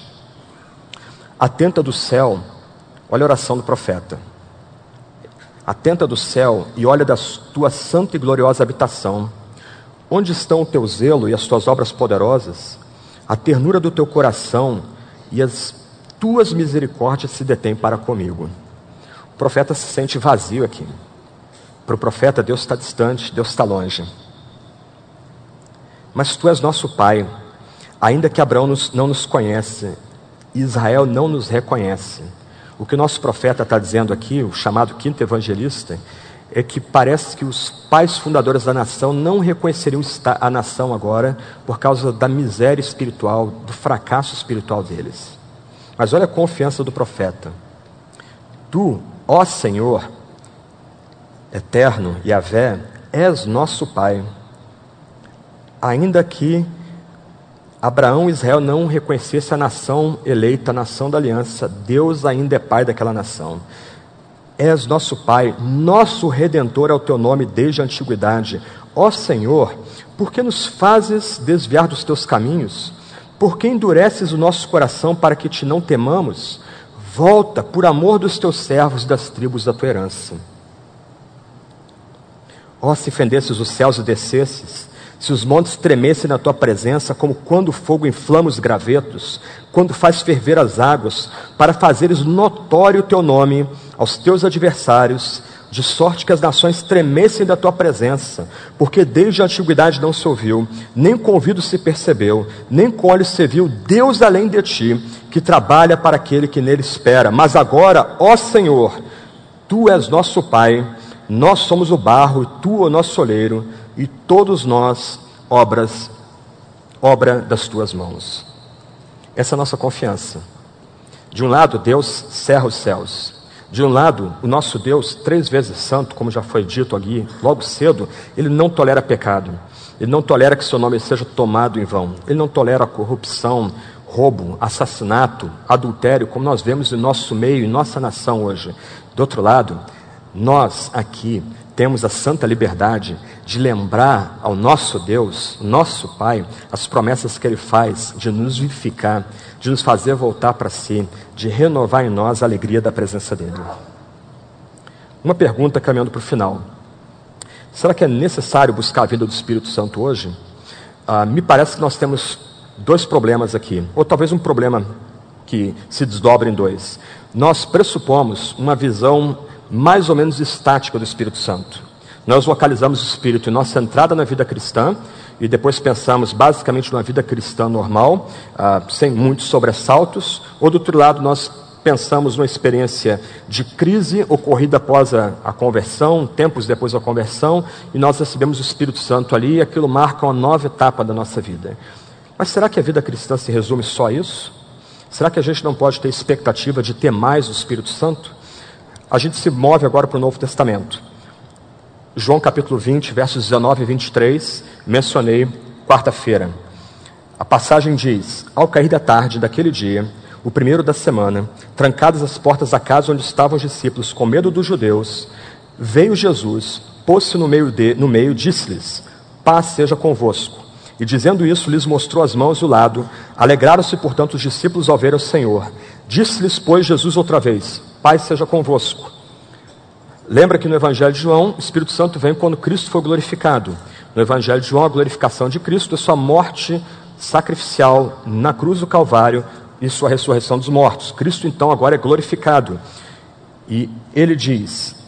Atenta do céu, olha a oração do profeta. Atenta do céu e olha da tua santa e gloriosa habitação. Onde estão o teu zelo e as tuas obras poderosas? A ternura do teu coração e as tuas misericórdias se detêm para comigo. O profeta se sente vazio aqui. Para o profeta, Deus está distante, Deus está longe. Mas tu és nosso Pai, ainda que Abraão nos, não nos conhece, Israel não nos reconhece. O que o nosso profeta está dizendo aqui, o chamado quinto evangelista, é que parece que os pais fundadores da nação não reconheceriam a nação agora por causa da miséria espiritual, do fracasso espiritual deles. Mas olha a confiança do profeta. Tu, ó Senhor, eterno, Yahvé, és nosso Pai. Ainda que Abraão e Israel não reconhecesse a nação eleita, a nação da aliança, Deus ainda é Pai daquela nação. És nosso Pai, nosso Redentor é o teu nome desde a antiguidade. Ó Senhor, por que nos fazes desviar dos teus caminhos? Por que endureces o nosso coração para que te não temamos? Volta, por amor dos teus servos e das tribos da tua herança. Ó, se fendesses os céus e descesses, se os montes tremessem na tua presença, como quando o fogo inflama os gravetos, quando faz ferver as águas, para fazeres notório o teu nome aos teus adversários, de sorte que as nações tremessem da tua presença, porque desde a antiguidade não se ouviu, nem com ouvido se percebeu, nem com olhos se viu Deus além de ti, que trabalha para aquele que nele espera. Mas agora, ó Senhor, tu és nosso Pai, nós somos o barro, e tu o nosso oleiro, e todos nós obras, obra das tuas mãos. Essa é a nossa confiança. De um lado, Deus cerra os céus. De um lado, o nosso Deus, três vezes santo, como já foi dito ali, logo cedo, Ele não tolera pecado. Ele não tolera que seu nome seja tomado em vão. Ele não tolera corrupção, roubo, assassinato, adultério, como nós vemos em nosso meio, em nossa nação hoje. Do outro lado, nós aqui temos a santa liberdade de lembrar ao nosso Deus, nosso Pai, as promessas que Ele faz de nos vivificar, de nos fazer voltar para si, de renovar em nós a alegria da presença dEle. Uma pergunta caminhando para o final. Será que é necessário buscar a vida do Espírito Santo hoje? Ah, me parece que nós temos dois problemas aqui, ou talvez um problema que se desdobra em dois. Nós pressupomos uma visão mais ou menos estática do Espírito Santo. Nós localizamos o Espírito em nossa entrada na vida cristã e depois pensamos basicamente numa vida cristã normal, ah, sem muitos sobressaltos, ou do outro lado nós pensamos numa experiência de crise ocorrida após a, a conversão, tempos depois da conversão, e nós recebemos o Espírito Santo ali e aquilo marca uma nova etapa da nossa vida. Mas será que a vida cristã se resume só a isso? Será que a gente não pode ter expectativa de ter mais do Espírito Santo? A gente se move agora para o Novo Testamento. João capítulo vinte, versos dezenove e vinte e três, mencionei quarta-feira. A passagem diz: ao cair da tarde daquele dia, o primeiro da semana, trancadas as portas da casa onde estavam os discípulos, com medo dos judeus, veio Jesus, pôs-se no meio, de, no meio, disse-lhes: paz seja convosco. E dizendo isso, lhes mostrou as mãos e o lado. Alegraram-se, portanto, os discípulos ao ver o Senhor. Disse-lhes, pois, Jesus outra vez: paz seja convosco. Lembra que no Evangelho de João, o Espírito Santo vem quando Cristo foi glorificado. No Evangelho de João, a glorificação de Cristo é sua morte sacrificial na cruz do Calvário e sua ressurreição dos mortos. Cristo, então, agora é glorificado. E ele diz,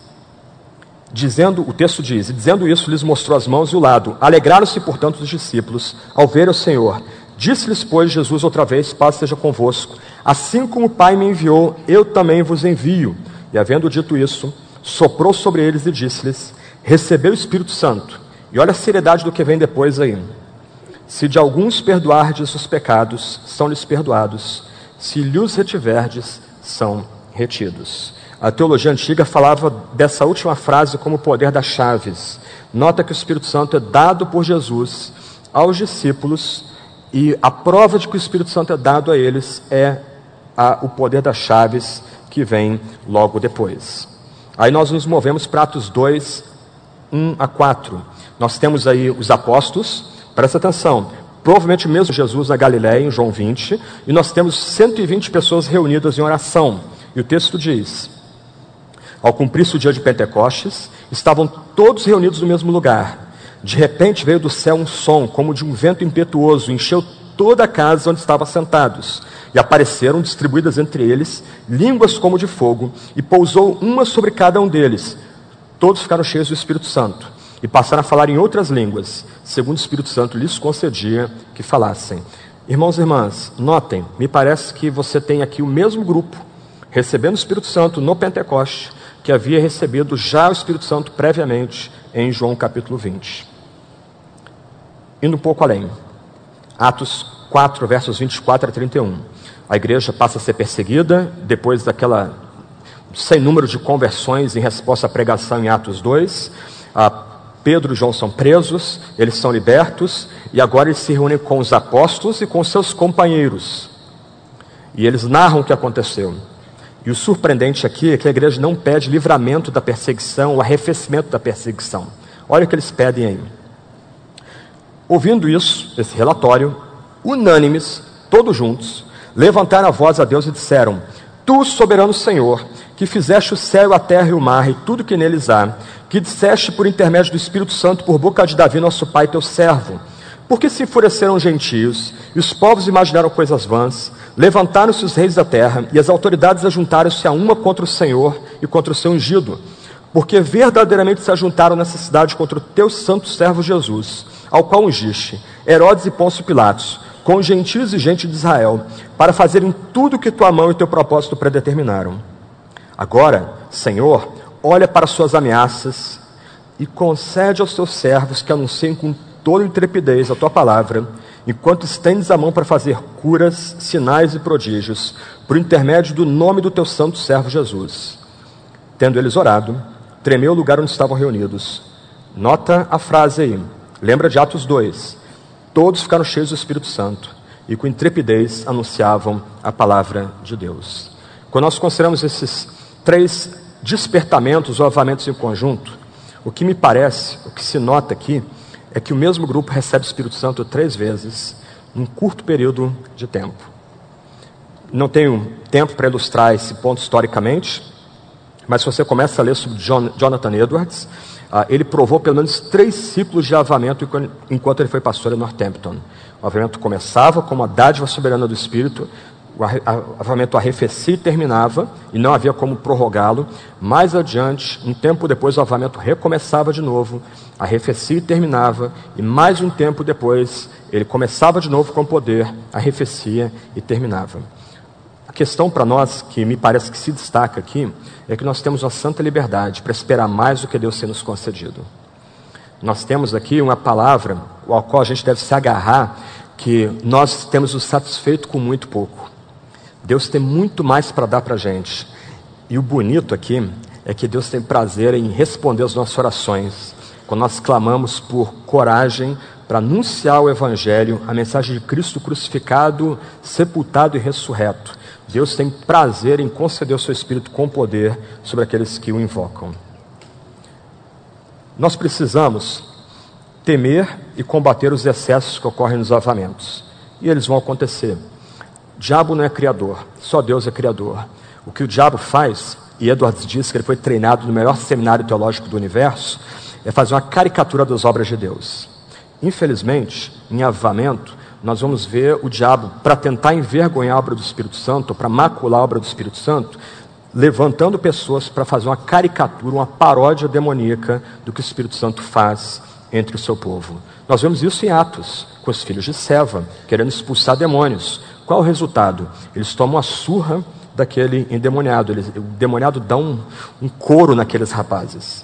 dizendo, o texto diz, e dizendo isso, lhes mostrou as mãos e o lado. Alegraram-se, portanto, os discípulos ao ver o Senhor. Disse-lhes, pois, Jesus outra vez: paz seja convosco. Assim como o Pai me enviou, eu também vos envio. E havendo dito isso, soprou sobre eles e disse-lhes: recebeu o Espírito Santo. E olha a seriedade do que vem depois aí. Se de alguns perdoardes os pecados, são-lhes perdoados. Se lhes retiverdes, são retidos. A teologia antiga falava dessa última frase como o poder das chaves. Nota que o Espírito Santo é dado por Jesus aos discípulos, e a prova de que o Espírito Santo é dado a eles é a, o poder das chaves que vem logo depois. Aí nós nos movemos para Atos dois, um a quatro. Nós temos aí os apóstolos, presta atenção, provavelmente mesmo Jesus na Galiléia, em João vinte, e nós temos cento e vinte pessoas reunidas em oração. E o texto diz: ao cumprir-se o dia de Pentecostes, estavam todos reunidos no mesmo lugar. De repente veio do céu um som, como de um vento impetuoso, encheu toda a casa onde estavam sentados. E apareceram, distribuídas entre eles, línguas como de fogo, e pousou uma sobre cada um deles. Todos ficaram cheios do Espírito Santo, e passaram a falar em outras línguas, segundo o Espírito Santo lhes concedia que falassem. Irmãos e irmãs, notem, me parece que você tem aqui o mesmo grupo, recebendo o Espírito Santo no Pentecoste, que havia recebido já o Espírito Santo previamente em João capítulo vinte. Indo um pouco além, Atos quatro, versos vinte e quatro a trinta e um. A igreja passa a ser perseguida, depois daquela sem número de conversões em resposta à pregação em Atos dois. A Pedro e João são presos, eles são libertos, e agora eles se reúnem com os apóstolos e com seus companheiros. E eles narram o que aconteceu. E o surpreendente aqui é que a igreja não pede livramento da perseguição, o arrefecimento da perseguição. Olha o que eles pedem aí. Ouvindo isso, esse relatório, unânimes, todos juntos, levantaram a voz a Deus e disseram: Tu, soberano Senhor, que fizeste o céu, a terra e o mar e tudo que neles há, que disseste por intermédio do Espírito Santo por boca de Davi, nosso pai, teu servo, porque se enfureceram os gentios, e os povos imaginaram coisas vãs, levantaram-se os reis da terra, e as autoridades ajuntaram-se a uma contra o Senhor e contra o seu ungido. porque verdadeiramente se ajuntaram nessa cidade contra o teu santo servo Jesus, ao qual ungiste, Herodes e Pôncio Pilatos, com gentios e gente de Israel, para fazerem tudo o que tua mão e teu propósito predeterminaram. Agora, Senhor, olha para suas ameaças e concede aos teus servos que anunciem com toda intrepidez a tua palavra, enquanto estendes a mão para fazer curas, sinais e prodígios, por intermédio do nome do teu santo servo Jesus. Tendo eles orado, tremeu o lugar onde estavam reunidos. Nota a frase aí, lembra de Atos dois. Todos ficaram cheios do Espírito Santo e com intrepidez anunciavam a palavra de Deus. Quando nós consideramos esses três despertamentos ou avamentos em conjunto, o que me parece, o que se nota aqui, é que o mesmo grupo recebe o Espírito Santo três vezes, num curto período de tempo. Não tenho tempo para ilustrar esse ponto historicamente, mas se você começa a ler sobre John, Jonathan Edwards, uh, ele provou pelo menos três ciclos de avamento enquanto ele foi pastor em Northampton. O avamento começava como a dádiva soberana do Espírito, o avamento arrefecia e terminava, e não havia como prorrogá-lo. Mais adiante, um tempo depois, o avamento recomeçava de novo, arrefecia e terminava, e mais um tempo depois, ele começava de novo com poder, arrefecia e terminava. A questão para nós, que me parece que se destaca aqui, é que nós temos uma santa liberdade para esperar mais do que Deus tem nos concedido. Nós temos aqui uma palavra ao qual a gente deve se agarrar, que nós temos o satisfeito com muito pouco. Deus tem muito mais para dar para a gente. E o bonito aqui é que Deus tem prazer em responder as nossas orações, quando nós clamamos por coragem para anunciar o Evangelho, a mensagem de Cristo crucificado, sepultado e ressurreto. Deus tem prazer em conceder o seu Espírito com poder sobre aqueles que o invocam. Nós precisamos temer e combater os excessos que ocorrem nos avamentos. E eles vão acontecer. O diabo não é criador, só Deus é criador. O que o diabo faz, e Edwards diz que ele foi treinado no melhor seminário teológico do universo, é fazer uma caricatura das obras de Deus. Infelizmente, em avivamento, nós vamos ver o diabo, para tentar envergonhar a obra do Espírito Santo, para macular a obra do Espírito Santo, levantando pessoas para fazer uma caricatura, uma paródia demoníaca do que o Espírito Santo faz entre o seu povo. Nós vemos isso em Atos, com os filhos de Seva, querendo expulsar demônios. Qual o resultado? Eles tomam a surra daquele endemoniado. Eles, o demoniado dá um, um couro naqueles rapazes.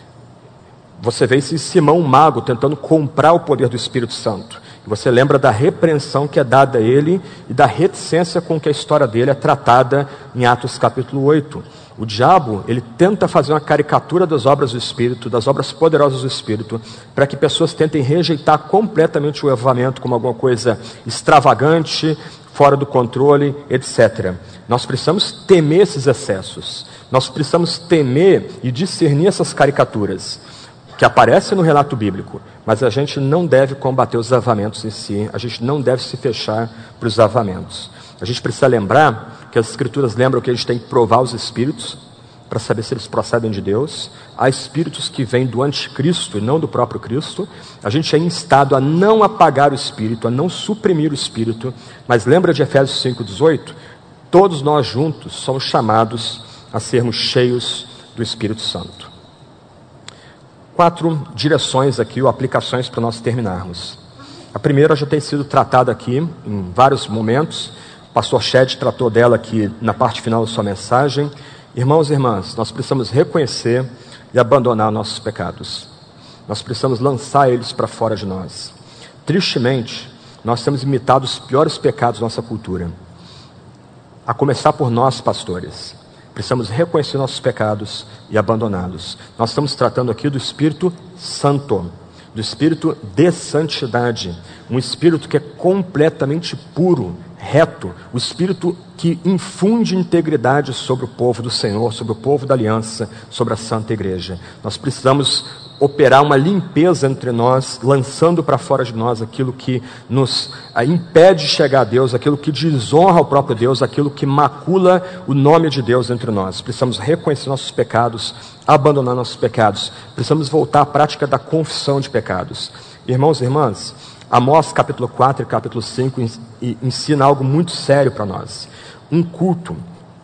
Você vê esse Simão mago tentando comprar o poder do Espírito Santo. E você lembra da repreensão que é dada a ele e da reticência com que a história dele é tratada em Atos capítulo oito. O diabo, ele tenta fazer uma caricatura das obras do Espírito, das obras poderosas do Espírito, para que pessoas tentem rejeitar completamente o avivamento como alguma coisa extravagante, fora do controle, etcétera. Nós precisamos temer esses excessos. Nós precisamos temer e discernir essas caricaturas que aparecem no relato bíblico, mas a gente não deve combater os avivamentos em si, a gente não deve se fechar para os avivamentos. A gente precisa lembrar que as Escrituras lembram que a gente tem que provar os espíritos para saber se eles procedem de Deus. Há espíritos que vêm do anticristo e não do próprio Cristo. A gente é instado a não apagar o espírito, a não suprimir o espírito, mas lembra de Efésios cinco, dezoito? Todos nós juntos somos chamados a sermos cheios do Espírito Santo. Quatro direções aqui, ou aplicações para nós terminarmos. A primeira já tem sido tratada aqui em vários momentos. O pastor Shed tratou dela aqui na parte final da sua mensagem. Irmãos e irmãs, nós precisamos reconhecer e abandonar nossos pecados. Nós precisamos lançar eles para fora de nós. Tristemente, nós temos imitado os piores pecados da nossa cultura. A começar por nós, pastores. Precisamos reconhecer nossos pecados e abandoná-los. Nós estamos tratando aqui do Espírito Santo, do Espírito de santidade, um Espírito que é completamente puro, reto, o Espírito que infunde integridade sobre o povo do Senhor, sobre o povo da aliança, sobre a Santa Igreja. Nós precisamos operar uma limpeza entre nós, lançando para fora de nós aquilo que nos ah, impede de chegar a Deus, aquilo que desonra o próprio Deus, aquilo que macula o nome de Deus entre nós. Precisamos reconhecer nossos pecados, abandonar nossos pecados. Precisamos voltar à prática da confissão de pecados. Irmãos e irmãs, Amós capítulo quatro e capítulo cinco ensina algo muito sério para nós. Um culto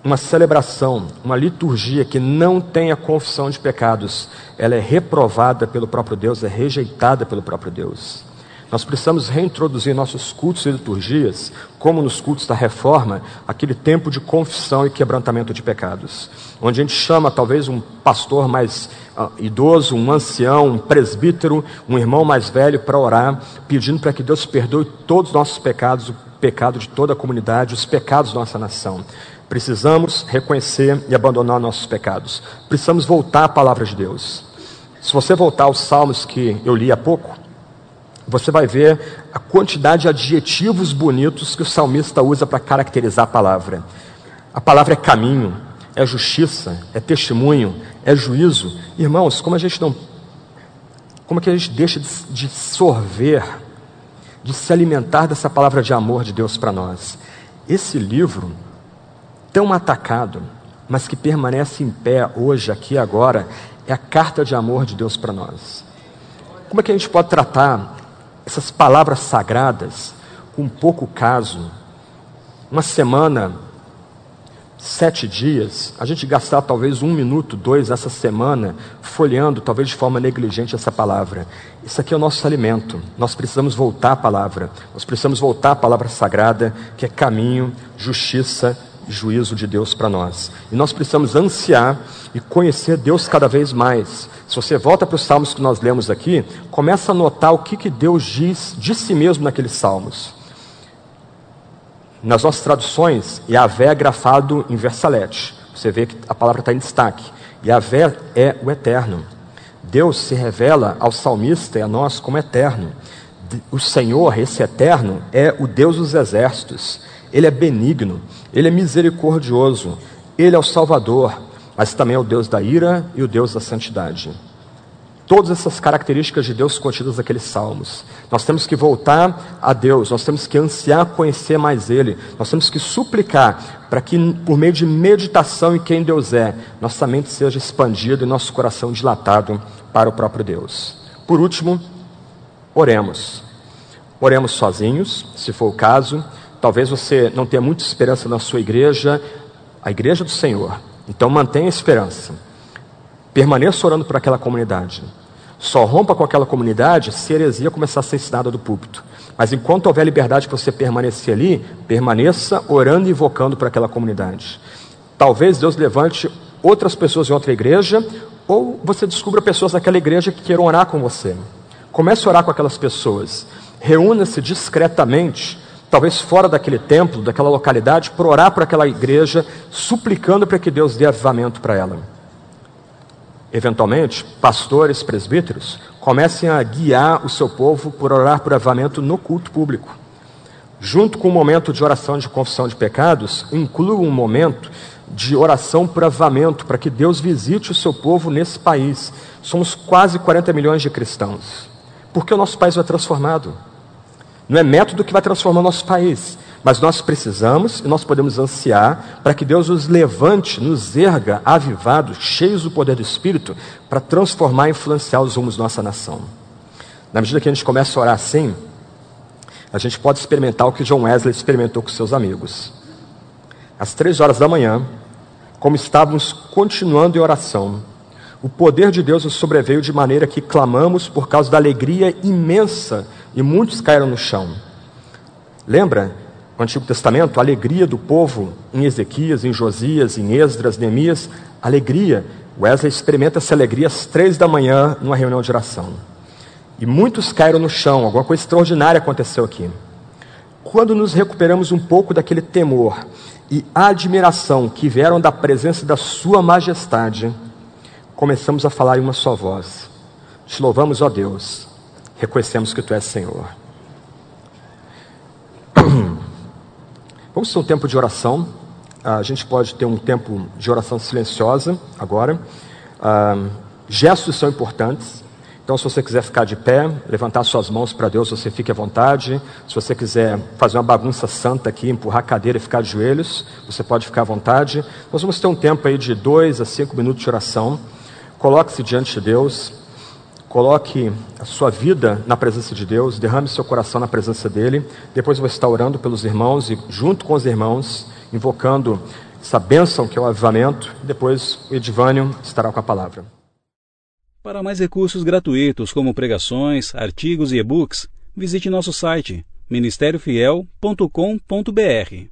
uma celebração, uma liturgia que não tenha confissão de pecados, ela é reprovada pelo próprio Deus, é rejeitada pelo próprio Deus. Nós precisamos reintroduzir nossos cultos e liturgias, como nos cultos da Reforma, aquele tempo de confissão e quebrantamento de pecados, onde a gente chama talvez um pastor mais uh, idoso, um ancião, um presbítero, um irmão mais velho para orar, pedindo para que Deus perdoe todos os nossos pecados, o pecado de toda a comunidade, os pecados da nossa nação. Precisamos reconhecer e abandonar nossos pecados. Precisamos voltar à palavra de Deus. Se você voltar aos salmos que eu li há pouco, você vai ver a quantidade de adjetivos bonitos que o salmista usa para caracterizar a palavra. A palavra é caminho, é justiça, é testemunho, é juízo. Irmãos, como a gente não... Como é que a gente deixa de, de sorver, de se alimentar dessa palavra de amor de Deus para nós? Esse livro, tão atacado, mas que permanece em pé hoje, aqui e agora, é a carta de amor de Deus para nós. Como é que a gente pode tratar essas palavras sagradas com pouco caso? Uma semana, sete dias, a gente gastar talvez um minuto, dois essa semana, folheando talvez de forma negligente essa palavra. Isso aqui é o nosso alimento. Nós precisamos voltar à palavra. Nós precisamos voltar à palavra sagrada, que é caminho, justiça, juízo de Deus para nós. E nós precisamos ansiar e conhecer Deus cada vez mais. Se você volta para os salmos que nós lemos aqui, começa a notar o que, que Deus diz de si mesmo naqueles salmos. Nas nossas traduções, Yahvé é grafado em versalete. Você vê que a palavra está em destaque. Yahvé é o eterno. Deus se revela ao salmista e a nós como eterno. O Senhor, esse eterno, é o Deus dos exércitos. Ele é benigno, Ele é misericordioso, Ele é o Salvador, mas também é o Deus da ira e o Deus da santidade. Todas essas características de Deus contidas naqueles salmos. Nós temos que voltar a Deus, nós temos que ansiar conhecer mais Ele, nós temos que suplicar para que, por meio de meditação em quem Deus é, nossa mente seja expandida e nosso coração dilatado para o próprio Deus. Por último, oremos. Oremos sozinhos, se for o caso. Talvez você não tenha muita esperança na sua igreja, a igreja do Senhor. Então mantenha a esperança. Permaneça orando por aquela comunidade. Só rompa com aquela comunidade se a heresia começar a ser ensinada do púlpito. Mas enquanto houver liberdade para você permanecer ali, permaneça orando e invocando por aquela comunidade. Talvez Deus levante outras pessoas em outra igreja, ou você descubra pessoas daquela igreja que queiram orar com você. Comece a orar com aquelas pessoas. Reúna-se discretamente, talvez fora daquele templo, daquela localidade, por orar por aquela igreja, suplicando para que Deus dê avivamento para ela. Eventualmente, pastores, presbíteros, comecem a guiar o seu povo por orar por avivamento no culto público. Junto com o momento de oração de confissão de pecados, inclua um momento de oração por avivamento, para que Deus visite o seu povo nesse país. Somos quase quarenta milhões de cristãos. Por que o nosso país vai transformado? Não é método que vai transformar o nosso país, mas nós precisamos e nós podemos ansiar para que Deus nos levante, nos erga avivados, cheios do poder do Espírito, para transformar e influenciar os rumos da nossa nação. Na medida que a gente começa a orar assim, a gente pode experimentar o que John Wesley experimentou com seus amigos. Às três horas da manhã, como estávamos continuando em oração, o poder de Deus nos sobreveio de maneira que clamamos por causa da alegria imensa, e muitos caíram no chão. Lembra, no Antigo Testamento, a alegria do povo em Ezequias, em Josias, em Esdras, Neemias, alegria. Wesley experimenta essa alegria às três da manhã, numa reunião de oração. E muitos caíram no chão, alguma coisa extraordinária aconteceu aqui. Quando nos recuperamos um pouco daquele temor e admiração que vieram da presença da sua majestade, começamos a falar em uma só voz: te louvamos, ó Deus, reconhecemos que tu és Senhor. Vamos ter um tempo de oração. A gente pode ter um tempo de oração silenciosa agora. Uh, gestos são importantes. Então, se você quiser ficar de pé, levantar suas mãos para Deus, você fique à vontade. Se você quiser fazer uma bagunça santa aqui, empurrar a cadeira e ficar de joelhos, você pode ficar à vontade. Nós vamos ter um tempo aí de dois a cinco minutos de oração. Coloque-se diante de Deus. Coloque a sua vida na presença de Deus, derrame seu coração na presença dEle. Depois eu vou estar orando pelos irmãos e junto com os irmãos, invocando essa bênção que é o avivamento. Depois o Edivânio estará com a palavra. Para mais recursos gratuitos como pregações, artigos e e-books, visite nosso site ministério fiel ponto com ponto br.